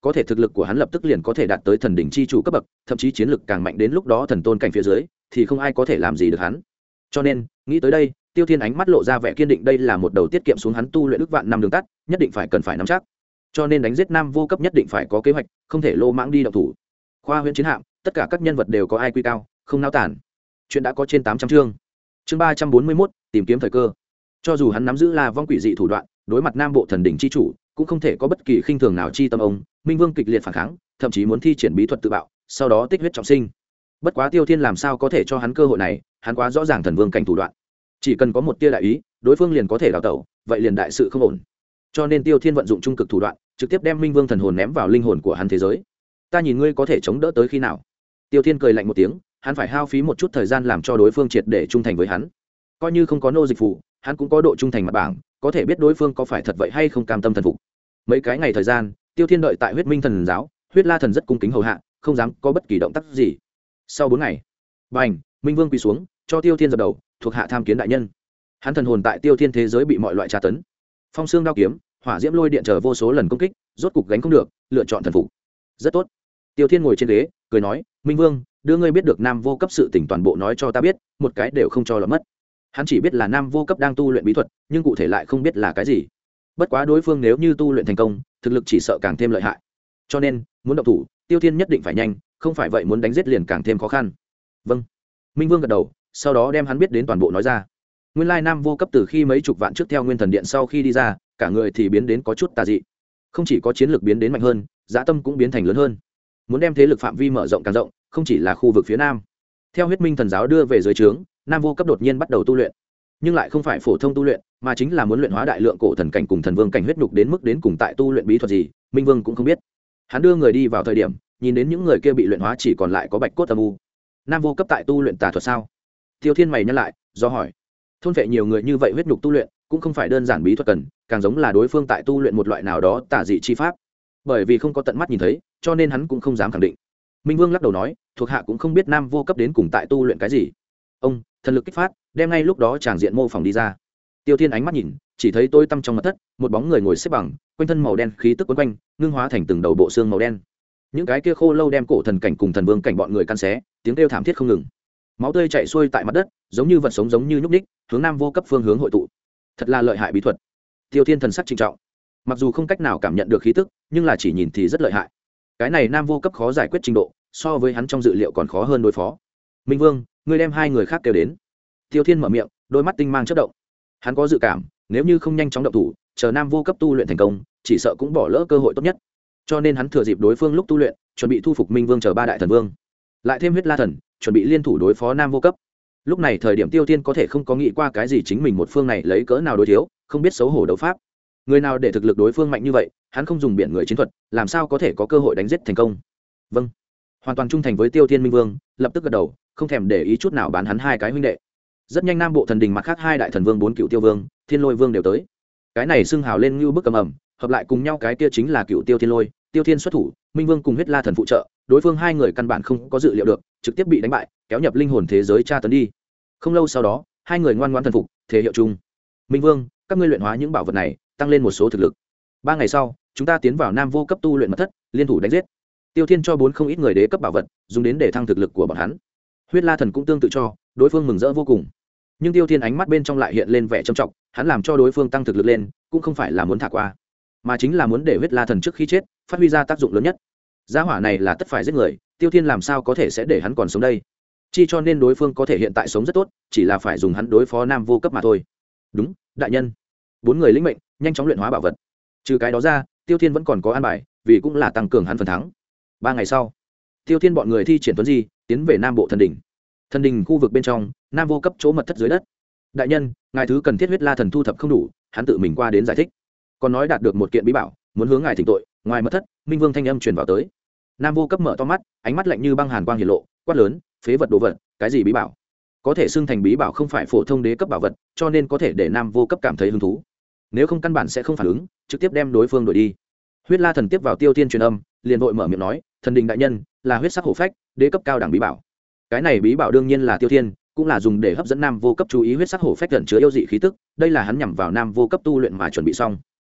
có thể thực lực của hắn lập tức liền có thể đạt tới thần đỉnh chi chủ cấp bậc, thậm chí chiến lực càng mạnh đến lúc đó thần tôn cảnh phía dưới thì không ai có thể làm gì được hắn. Cho nên nghĩ tới đây, Tiêu Thiên ánh mắt lộ ra vẻ kiên định, đây là một đầu tiết kiệm xuống hắn tu luyện ức vạn năm đường tắt, nhất định phải cần phải nắm chắc. Cho nên đánh giết nam vô cấp nhất định phải có kế hoạch, không thể lô mãng đi động thủ. Khoa huyện chiến hạm, tất cả các nhân vật đều có ai quy cao, không nao tản. Chuyện đã có trên tám trăm chương. Chương ba trăm bốn mươi mốt, tìm kiếm thời cơ. Cho dù hắn nắm giữ là vong quỷ dị thủ đoạn, đối mặt nam bộ thần đỉnh chi chủ, cũng không thể có bất kỳ khinh thường nào chi tâm ông. Minh Vương kịch liệt phản kháng, thậm chí muốn thi triển bí thuật tự bạo, sau đó tích huyết trọng sinh. Bất quá Tiêu Thiên làm sao có thể cho hắn cơ hội này, hắn quá rõ ràng thần vương cảnh thủ đoạn. Chỉ cần có một tia đại ý, đối phương liền có thể đào tẩu, vậy liền đại sự không ổn. Cho nên Tiêu Thiên vận dụng trung cực thủ đoạn, trực tiếp đem Minh Vương thần hồn ném vào linh hồn của hắn thế giới. Ta nhìn ngươi có thể chống đỡ tới khi nào? Tiêu Thiên cười lạnh một tiếng, hắn phải hao phí một chút thời gian làm cho đối phương triệt để trung thành với hắn. Coi như không có nô dịch phụ, hắn cũng có độ trung thành mặt bảng, có thể biết đối phương có phải thật vậy hay không cam tâm thần phục. Mấy cái ngày thời gian, Tiêu Thiên đợi tại Huyết Minh thần giáo, Huyết La thần rất cung kính hầu hạ, không dám có bất kỳ động tác gì. Sau bốn ngày, bành, Minh Vương quỳ xuống, cho Tiêu Thiên dập đầu, thuộc hạ tham kiến đại nhân. Hắn thần hồn tại Tiêu Thiên thế giới bị mọi loại tra tấn, phong xương đao kiếm, hỏa diễm lôi điện chờ vô số lần công kích, rốt cục gánh không được, lựa chọn thần phục. Rất tốt. Tiêu Thiên ngồi trên ghế, cười nói, Minh Vương, đưa ngươi biết được nam vô cấp sự tình toàn bộ nói cho ta biết, một cái đều không cho lọt mất. Hắn chỉ biết là nam vô cấp đang tu luyện bí thuật, nhưng cụ thể lại không biết là cái gì. Bất quá đối phương nếu như tu luyện thành công, thực lực chỉ sợ càng thêm lợi hại. Cho nên, muốn động thủ, Tiêu Thiên nhất định phải nhanh, không phải vậy muốn đánh giết liền càng thêm khó khăn. Vâng. Minh Vương gật đầu, sau đó đem hắn biết đến toàn bộ nói ra. Nguyên lai nam vô cấp từ khi mấy chục vạn trước theo Nguyên Thần Điện sau khi đi ra, cả người thì biến đến có chút tà dị. Không chỉ có chiến lược biến đến mạnh hơn, dã tâm cũng biến thành lớn hơn. Muốn đem thế lực phạm vi mở rộng càng rộng, không chỉ là khu vực phía nam. Theo Huyết Minh thần giáo đưa về dưới trướng, nam vô cấp đột nhiên bắt đầu tu luyện, nhưng lại không phải phổ thông tu luyện, mà chính là muốn luyện hóa đại lượng cổ thần cảnh cùng thần vương cảnh huyết nhục, đến mức đến cùng tại tu luyện bí thuật gì, Minh Vương cũng không biết. Hắn đưa người đi vào thời điểm, nhìn đến những người kia bị luyện hóa chỉ còn lại có bạch cốt âm u. Nam vô cấp tại tu luyện tà thuật sao? Tiêu Thiên mày nhắc lại, do hỏi. Thôn vệ nhiều người như vậy huyết nhục tu luyện, cũng không phải đơn giản bí thuật cần, càng giống là đối phương tại tu luyện một loại nào đó tà dị chi pháp. Bởi vì không có tận mắt nhìn thấy, cho nên hắn cũng không dám khẳng định. Minh Vương lắc đầu nói, thuộc hạ cũng không biết nam vô cấp đến cùng tại tu luyện cái gì. Ông, thần lực kích phát, đem ngay lúc đó tràng diện mô phỏng đi ra. Tiêu Thiên ánh mắt nhìn, chỉ thấy tối tăm trong mật thất, một bóng người ngồi xếp bằng, quanh thân màu đen khí tức quấn quanh, ngưng hóa thành từng đầu bộ xương màu đen. Những cái kia khô lâu đem cổ thần cảnh cùng thần vương cảnh bọn người căn xé, tiếng kêu thảm thiết không ngừng. Máu tươi chảy xuôi tại mặt đất, giống như vật sống giống như nhúc nhích, hướng nam vô cấp phương hướng hội tụ. Thật là lợi hại bí thuật. Tiêu Thiên thần sắc trịnh trọng. Mặc dù không cách nào cảm nhận được khí tức, nhưng là chỉ nhìn thì rất lợi hại. Cái này nam vô cấp khó giải quyết trình độ, so với hắn trong dự liệu còn khó hơn đối phó. Minh Vương, ngươi đem hai người khác kêu đến. Tiêu Thiên mở miệng, đôi mắt tinh mang chớp động. Hắn có dự cảm, nếu như không nhanh chóng động thủ, chờ nam vô cấp tu luyện thành công, chỉ sợ cũng bỏ lỡ cơ hội tốt nhất. Cho nên hắn thừa dịp đối phương lúc tu luyện, chuẩn bị thu phục Minh Vương chờ ba đại thần vương, lại thêm Huyết La thần, chuẩn bị liên thủ đối phó nam vô cấp. Lúc này thời điểm Tiêu Thiên có thể không có nghĩ qua cái gì chính mình một phương này lấy cỡ nào đối thiếu, không biết xấu hổ đấu pháp. Người nào để thực lực đối phương mạnh như vậy, hắn không dùng biển người chiến thuật, làm sao có thể có cơ hội đánh giết thành công? Vâng. Hoàn toàn trung thành với Tiêu Thiên Minh Vương, lập tức gật đầu, không thèm để ý chút nào bán hắn hai cái huynh đệ. Rất nhanh nam bộ thần đình mặt khác hai đại thần vương, bốn cựu Tiêu Vương, Thiên Lôi Vương đều tới. Cái này xưng hào lên như bức cầm ẩm, hợp lại cùng nhau cái kia chính là cựu Tiêu Thiên Lôi, Tiêu Thiên xuất thủ, Minh Vương cùng Huyết La thần phụ trợ, đối phương hai người căn bản không có dự liệu được, trực tiếp bị đánh bại, kéo nhập linh hồn thế giới tra tấn đi. Không lâu sau đó, hai người ngoan ngoãn thần phục, thể hiệu chung. Minh Vương, các ngươi luyện hóa những bảo vật này, tăng lên một số thực lực. Ba ngày sau, chúng ta tiến vào nam vô cấp tu luyện mật thất, liên thủ đánh giết. Tiêu Thiên cho bốn không ít người đế cấp bảo vật, dùng đến để thăng thực lực của bọn hắn. Huyết La thần cũng tương tự cho, đối phương mừng rỡ vô cùng. Nhưng Tiêu Thiên ánh mắt bên trong lại hiện lên vẻ trầm trọng, hắn làm cho đối phương tăng thực lực lên, cũng không phải là muốn thả qua, mà chính là muốn để Huyết La thần trước khi chết, phát huy ra tác dụng lớn nhất. Gia hỏa này là tất phải giết người, Tiêu Thiên làm sao có thể sẽ để hắn còn sống đây? Chi cho nên đối phương có thể hiện tại sống rất tốt, chỉ là phải dùng hắn đối phó nam vô cấp mà thôi. Đúng, đại nhân. Bốn người lĩnh mệnh, nhanh chóng luyện hóa bảo vật. Trừ cái đó ra, Tiêu Thiên vẫn còn có an bài, vì cũng là tăng cường hắn phần thắng. Ba ngày sau, Tiêu Thiên bọn người thi triển tuấn di, tiến về nam bộ thần đỉnh. Thần đỉnh khu vực bên trong, nam vô cấp chỗ mật thất dưới đất. Đại nhân, ngài thứ cần thiết Huyết La thần thu thập không đủ, hắn tự mình qua đến giải thích. Còn nói đạt được một kiện bí bảo, muốn hướng ngài thỉnh tội. Ngoài mật thất, Minh Vương thanh âm truyền vào tới. Nam vô cấp mở to mắt, ánh mắt lạnh như băng hàn quang hiển lộ, quát lớn, phế vật đồ vật, cái gì bí bảo? Có thể xưng thành bí bảo không phải phổ thông đế cấp bảo vật, cho nên có thể để nam vô cấp cảm thấy hứng thú. Nếu không căn bản sẽ không phản ứng, trực tiếp đem đối phương đuổi đi. Huyết La thần tiếp vào Tiêu Thiên truyền âm, liền vội mở miệng nói, thần đình đại nhân, là huyết sắc hổ phách, đế cấp cao đẳng bí bảo. Cái này bí bảo đương nhiên là Tiêu Thiên, cũng là dùng để hấp dẫn nam vô cấp chú ý. Huyết sắc hổ phách ẩn chứa yêu dị khí tức, đây là hắn nhằm vào nam vô cấp tu luyện mà chuẩn bị xong.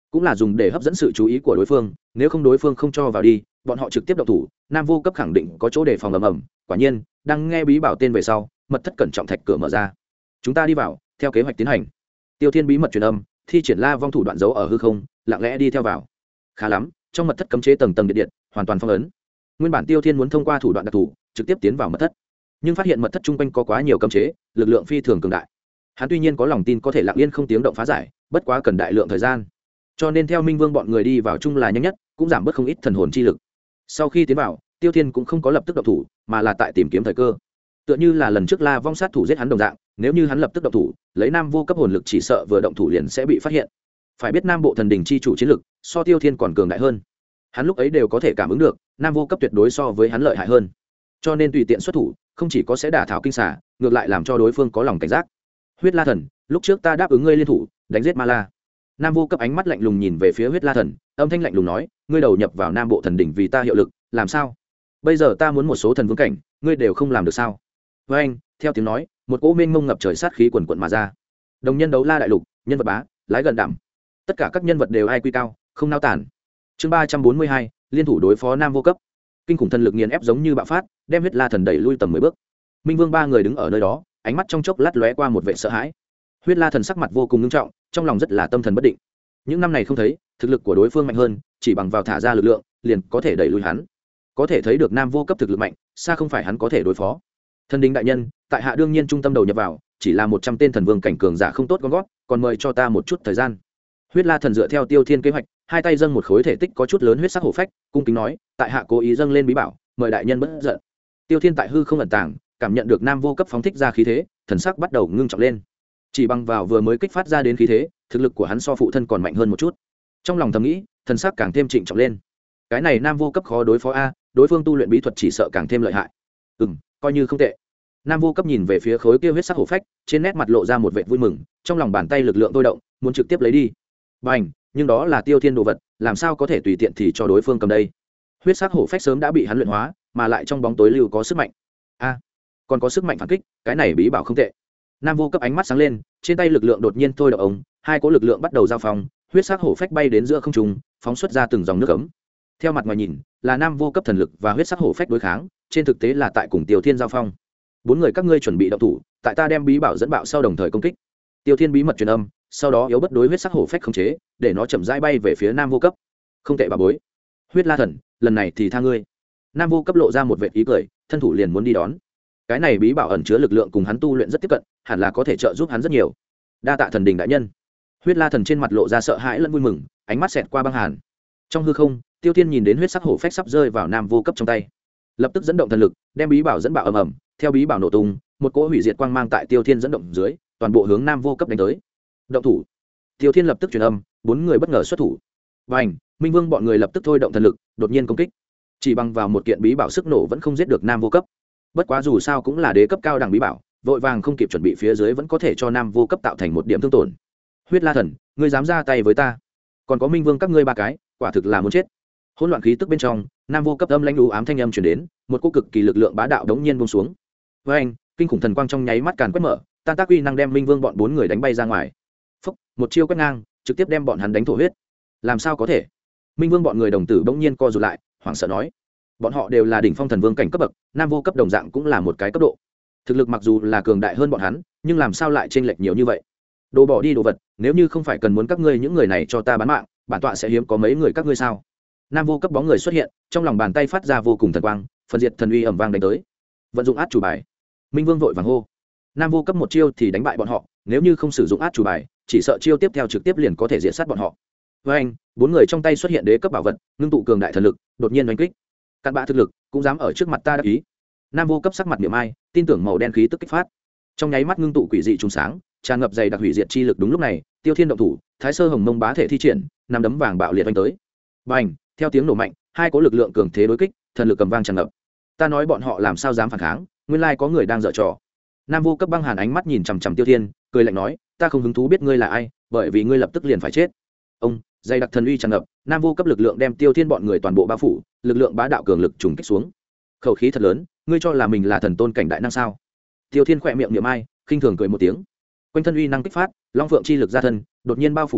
cũng là dùng để hấp dẫn sự chú ý của đối phương, nếu không đối phương không cho vào đi, bọn họ trực tiếp động thủ, nam vô cấp khẳng định có chỗ để phòng ầm ầm. Quả nhiên, đang nghe bí bảo tên về sau, mật thất cẩn trọng thạch cửa mở ra, chúng ta đi vào, theo kế hoạch tiến hành. Tiêu Thiên bí mật truyền âm, thi triển La Vong thủ đoạn giấu ở hư không, lặng lẽ đi theo vào. Khá lắm, trong mật thất cấm chế tầng tầng điện điện, hoàn toàn phong ấn. Nguyên bản Tiêu Thiên muốn thông qua thủ đoạn đặc thù trực tiếp tiến vào mật thất, nhưng phát hiện mật thất trung quanh có quá nhiều cấm chế, lực lượng phi thường cường đại. Hắn tuy nhiên có lòng tin có thể lặng yên không tiếng động phá giải, bất quá cần đại lượng thời gian, cho nên theo Minh Vương bọn người đi vào chung là nhanh nhất, cũng giảm bớt không ít thần hồn chi lực. Sau khi tiến vào, Tiêu Thiên cũng không có lập tức động thủ, mà là tại tìm kiếm thời cơ. Tựa như là lần trước La Vong sát thủ giết hắn đồng dạng, nếu như hắn lập tức động thủ, lấy nam vô cấp hồn lực chỉ sợ vừa động thủ liền sẽ bị phát hiện. Phải biết Nam Bộ Thần Đình chi chủ chiến lực, so Tiêu Thiên còn cường đại hơn. Hắn lúc ấy đều có thể cảm ứng được, nam vô cấp tuyệt đối so với hắn lợi hại hơn. Cho nên tùy tiện xuất thủ, không chỉ có sẽ đả thảo kinh xà, ngược lại làm cho đối phương có lòng cảnh giác. Huyết La Thần, lúc trước ta đáp ứng ngươi liên thủ, đánh giết Ma La. Nam vô cấp ánh mắt lạnh lùng nhìn về phía Huyết La Thần, âm thanh lạnh lùng nói, ngươi đầu nhập vào Nam Bộ Thần Đỉnh vì ta hiệu lực, làm sao? Bây giờ ta muốn một số thần vương cảnh, ngươi đều không làm được sao? Với anh, theo tiếng nói, một cỗ mênh mông ngập trời sát khí quần quần mà ra. Đồng nhân đấu la đại lục, nhân vật bá, lái gần đảm. Tất cả các nhân vật đều ai quy cao, không nao tản. Chương ba trăm bốn mươi hai, liên thủ đối phó Nam vô cấp. Kinh khủng thần lực nghiền ép giống như bạo phát, đem Huyết La Thần đẩy lui tầm mười bước. Minh Vương ba người đứng ở nơi đó, ánh mắt trong chốc lát lóe qua một vẻ sợ hãi. Huyết La Thần sắc mặt vô cùng nghiêm trọng, trong lòng rất là tâm thần bất định. Những năm này không thấy, thực lực của đối phương mạnh hơn, chỉ bằng vào thả ra lực lượng, liền có thể đẩy lui hắn. Có thể thấy được nam vô cấp thực lực mạnh, xa không phải hắn có thể đối phó. Thần Đình đại nhân, tại hạ đương nhiên trung tâm đầu nhập vào, chỉ là một trăm tên thần vương cảnh cường giả không tốt con gót, còn mời cho ta một chút thời gian. Huyết La Thần dựa theo Tiêu Thiên kế hoạch, hai tay dâng một khối thể tích có chút lớn huyết sắc hổ phách, cung kính nói, tại hạ cố ý dâng lên bí bảo, mời đại nhân bất giận. Tiêu Thiên tại hư không ẩn tàng, cảm nhận được nam vô cấp phóng thích ra khí thế, thần sắc bắt đầu ngưng trọng lên. Chỉ bằng vào vừa mới kích phát ra đến khí thế, thực lực của hắn so phụ thân còn mạnh hơn một chút. Trong lòng thầm nghĩ, thần sắc càng thêm trịnh trọng lên. Cái này nam vô cấp khó đối phó a, đối phương tu luyện bí thuật chỉ sợ càng thêm lợi hại. Ừm, coi như không tệ. Nam vô cấp nhìn về phía khối kia huyết sắc hổ phách, trên nét mặt lộ ra một vẻ vui mừng, trong lòng bàn tay lực lượng tôi động, muốn trực tiếp lấy đi. Bành, nhưng đó là Tiêu Thiên đồ vật, làm sao có thể tùy tiện thì cho đối phương cầm đây? Huyết sắc hổ phách sớm đã bị hắn luyện hóa, mà lại trong bóng tối lưu có sức mạnh. A, còn có sức mạnh phản kích, cái này bí bảo không tệ. Nam vô cấp ánh mắt sáng lên, trên tay lực lượng đột nhiên thôi động ống, hai cỗ lực lượng bắt đầu giao phong, huyết sắc hổ phách bay đến giữa không trung, phóng xuất ra từng dòng nước ấm. Theo mặt ngoài nhìn, là nam vô cấp thần lực và huyết sắc hổ phách đối kháng, trên thực tế là tại cùng Tiêu Thiên giao phong. Bốn người các ngươi chuẩn bị động thủ, tại ta đem bí bảo dẫn bạo sau đồng thời công kích. Tiêu Thiên bí mật truyền âm, sau đó yếu bất đối huyết sắc hổ phách khống chế, để nó chậm rãi bay về phía nam vô cấp. Không tệ bà bối. Huyết La Thần, lần này thì tha ngươi. Nam vô cấp lộ ra một vệt ý cười, thân thủ liền muốn đi đón. Cái này bí bảo ẩn chứa lực lượng cùng hắn tu luyện rất tiếp cận, hẳn là có thể trợ giúp hắn rất nhiều. Đa tạ Thần Đình đại nhân. Huyết La Thần trên mặt lộ ra sợ hãi lẫn vui mừng, ánh mắt xẹt qua băng hàn. Trong hư không, Tiêu Thiên nhìn đến huyết sắc hổ phách sắp rơi vào nam vô cấp trong tay, lập tức dẫn động thần lực, đem bí bảo dẫn bạo ầm ầm, theo bí bảo nổ tung, một cỗ hủy diệt quang mang tại Tiêu Thiên dẫn động dưới, toàn bộ hướng nam vô cấp đánh tới. Động thủ. Tiêu Thiên lập tức truyền âm, bốn người bất ngờ xuất thủ. Bành, Minh Vương bọn người lập tức thôi động thần lực, đột nhiên công kích. Chỉ bằng vào một kiện bí bảo sức nổ vẫn không giết được nam vô cấp. Bất quá dù sao cũng là đế cấp cao đẳng bí bảo, vội vàng không kịp chuẩn bị phía dưới vẫn có thể cho nam vô cấp tạo thành một điểm thương tổn. Huyết La Thần, ngươi dám ra tay với ta? Còn có Minh Vương các ngươi ba cái, quả thực là muốn chết. Hỗn loạn khí tức bên trong, nam vô cấp âm lãnh u ám thanh âm truyền đến, một cỗ cực kỳ lực lượng bá đạo đống nhiên buông xuống. Với anh, kinh khủng thần quang trong nháy mắt càn quét mở, tan tác uy năng đem Minh Vương bọn bốn người đánh bay ra ngoài. Phốc, một chiêu quét ngang, trực tiếp đem bọn hắn đánh thổ huyết. Làm sao có thể? Minh Vương bọn người đồng tử bỗng nhiên co rụt lại, hoảng sợ nói: bọn họ đều là đỉnh phong thần vương cảnh cấp bậc, nam vô cấp đồng dạng cũng là một cái cấp độ. Thực lực mặc dù là cường đại hơn bọn hắn, nhưng làm sao lại chênh lệch nhiều như vậy? Đồ bỏ đi đồ vật, nếu như không phải cần muốn các ngươi những người này cho ta bán mạng, bản tọa sẽ hiếm có mấy người các ngươi sao? Nam vô cấp bóng người xuất hiện, trong lòng bàn tay phát ra vô cùng thần quang, phần diệt thần uy ầm vang đánh tới. Vận dụng át chủ bài. Minh Vương vội vàng hô. Nam vô cấp một chiêu thì đánh bại bọn họ, nếu như không sử dụng át chủ bài, chỉ sợ chiêu tiếp theo trực tiếp liền có thể diệt sát bọn họ. Với anh, bốn người trong tay xuất hiện đế cấp bảo vật, ngưng tụ cường đại thần lực, đột nhiên đánh kích. Cặn bã thực lực, cũng dám ở trước mặt ta đắc ý. Nam vô cấp sắc mặt niệm ai, tin tưởng màu đen khí tức kích phát. Trong nháy mắt ngưng tụ quỷ dị trùng sáng, tràn ngập dày đặc hủy diệt chi lực. Đúng lúc này, Tiêu Thiên động thủ, Thái Sơ Hồng Mông bá thể thi triển, năm đấm vàng bạo liệt đánh tới. Bành, theo tiếng nổ mạnh, hai cỗ lực lượng cường thế đối kích, thần lực cầm vang tràn ngập. Ta nói bọn họ làm sao dám phản kháng, nguyên lai có người đang giở trò. Nam vô cấp băng hàn ánh mắt nhìn chằm chằm Tiêu Thiên, cười lạnh nói, ta không hứng thú biết ngươi là ai, bởi vì ngươi lập tức liền phải chết. Ông, dày đặc thần uy tràn ngập, nam vô cấp lực lượng đem Tiêu Thiên bọn người toàn bộ bao phủ, lực lượng bá đạo cường lực trùng kích xuống. Khẩu khí thật lớn, ngươi cho là mình là thần tôn cảnh đại năng sao? Tiêu Thiên khẽ miệng niệm ai, khinh thường cười một tiếng. Quanh thân uy năng kích phát, long phượng chi lực ra thân, đột nhiên bao phủ mở,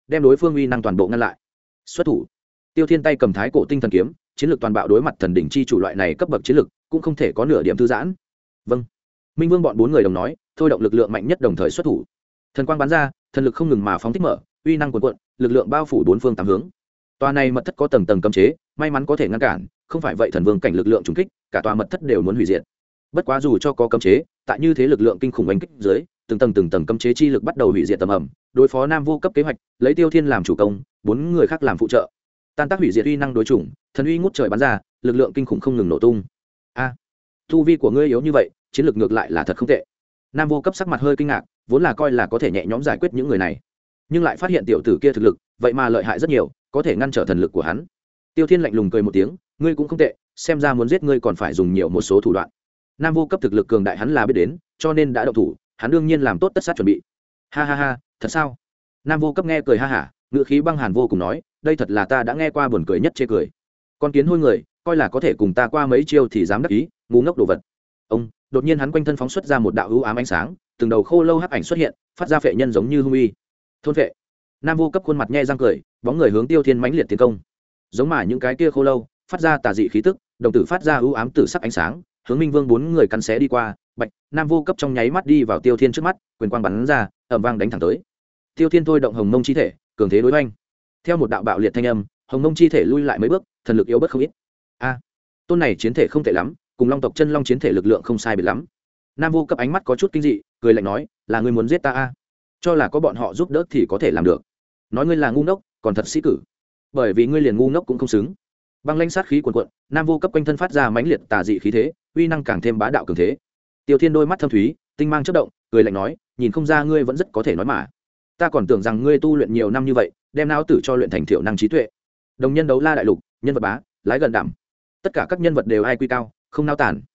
đem đối phương uy năng toàn bộ ngăn lại. Xuất thủ. Tiêu Thiên tay cầm thái cổ tinh thần kiếm, chiến lược toàn bạo đối mặt thần đỉnh chi chủ loại này cấp bậc chiến lược, cũng không thể có nửa điểm thư giãn. Vâng. Minh Vương bọn bốn người đồng nói, thôi động lực lượng mạnh nhất đồng thời xuất thủ. Thần quang bắn ra, thần lực không ngừng mà phóng thích mở, uy năng cuồn cuộn, lực lượng bao phủ bốn phương tám hướng. Tòa này mật thất có tầng tầng cấm chế, may mắn có thể ngăn cản, không phải vậy thần vương cảnh lực lượng trùng kích, cả tòa mật thất đều muốn hủy diệt. Bất quá dù cho có cấm chế, tại như thế lực lượng kinh khủng đánh kích dưới, từng tầng từng tầng cấm chế chi lực bắt đầu hủy diệt tầm ẩm, đối phó Nam Vô Cấp kế hoạch, lấy Tiêu Thiên làm chủ công, bốn người khác làm phụ trợ. Tan tác hủy diệt uy năng đối chủng, thần uy ngút trời bắn ra, lực lượng kinh khủng không ngừng nổ tung. A, tu vi của ngươi yếu như vậy, chiến lược ngược lại là thật không tệ. Nam Vô Cấp sắc mặt hơi kinh ngạc, vốn là coi là có thể nhẹ nhõm giải quyết những người này, nhưng lại phát hiện tiểu tử kia thực lực, vậy mà lợi hại rất nhiều, có thể ngăn trở thần lực của hắn. Tiêu Thiên lạnh lùng cười một tiếng, ngươi cũng không tệ, xem ra muốn giết ngươi còn phải dùng nhiều một số thủ đoạn. Nam Vô Cấp thực lực cường đại hắn là biết đến, cho nên đã động thủ, hắn đương nhiên làm tốt tất sát chuẩn bị. Ha ha ha, thật sao? Nam Vô Cấp nghe cười ha hả, ngữ khí băng hàn vô cùng nói, đây thật là ta đã nghe qua buồn cười nhất chê cười. Con kiến hôi người, coi là có thể cùng ta qua mấy chiêu thì dám đắc ý, ngu ngốc đồ vật. Ông, đột nhiên hắn quanh thân phóng xuất ra một đạo u ám ánh sáng, từng đầu khô lâu hắc ảnh xuất hiện, phát ra phệ nhân giống như hung uy. Thôn phệ. Nam Vô Cấp khuôn mặt nhe răng cười, bóng người hướng Tiêu Thiên mãnh liệt tiến công. Giống mà những cái kia khô lâu, phát ra tà dị khí tức, đồng tử phát ra u ám tử sắc ánh sáng, hướng Minh Vương bốn người cắn xé đi qua. Bạch, Nam Vô Cấp trong nháy mắt đi vào Tiêu Thiên trước mắt, quyền quang bắn ra, ầm vang đánh thẳng tới. Tiêu Thiên thôi động hồng mông chi thể, cường thế đối oanh. Theo một đạo bạo liệt thanh âm, hồng mông chi thể lui lại mấy bước, thần lực yếu bớt không ít. A, tôn này chiến thể không tệ lắm, cùng Long tộc chân long chiến thể lực lượng không sai biệt lắm. Nam Vô Cấp ánh mắt có chút kinh dị, cười lạnh nói, là ngươi muốn giết ta a? Cho là có bọn họ giúp đỡ thì có thể làm được. Nói ngươi là ngu ngốc, còn thật sĩ cử. Bởi vì ngươi liền ngu ngốc cũng không xứng. Băng lãnh sát khí cuồn cuộn, Nam Vô Cấp quanh thân phát ra mãnh liệt tà dị khí thế, uy năng càng thêm bá đạo cường thế. Tiêu Thiên đôi mắt thâm thúy, tinh mang chớp động, cười lạnh nói, nhìn không ra ngươi vẫn rất có thể nói mà. Ta còn tưởng rằng ngươi tu luyện nhiều năm như vậy, đem não tử cho luyện thành thiểu năng trí tuệ. Đồng nhân đấu la đại lục, nhân vật bá, lái gần đảm. Tất cả các nhân vật đều ai quy cao, không nao tản.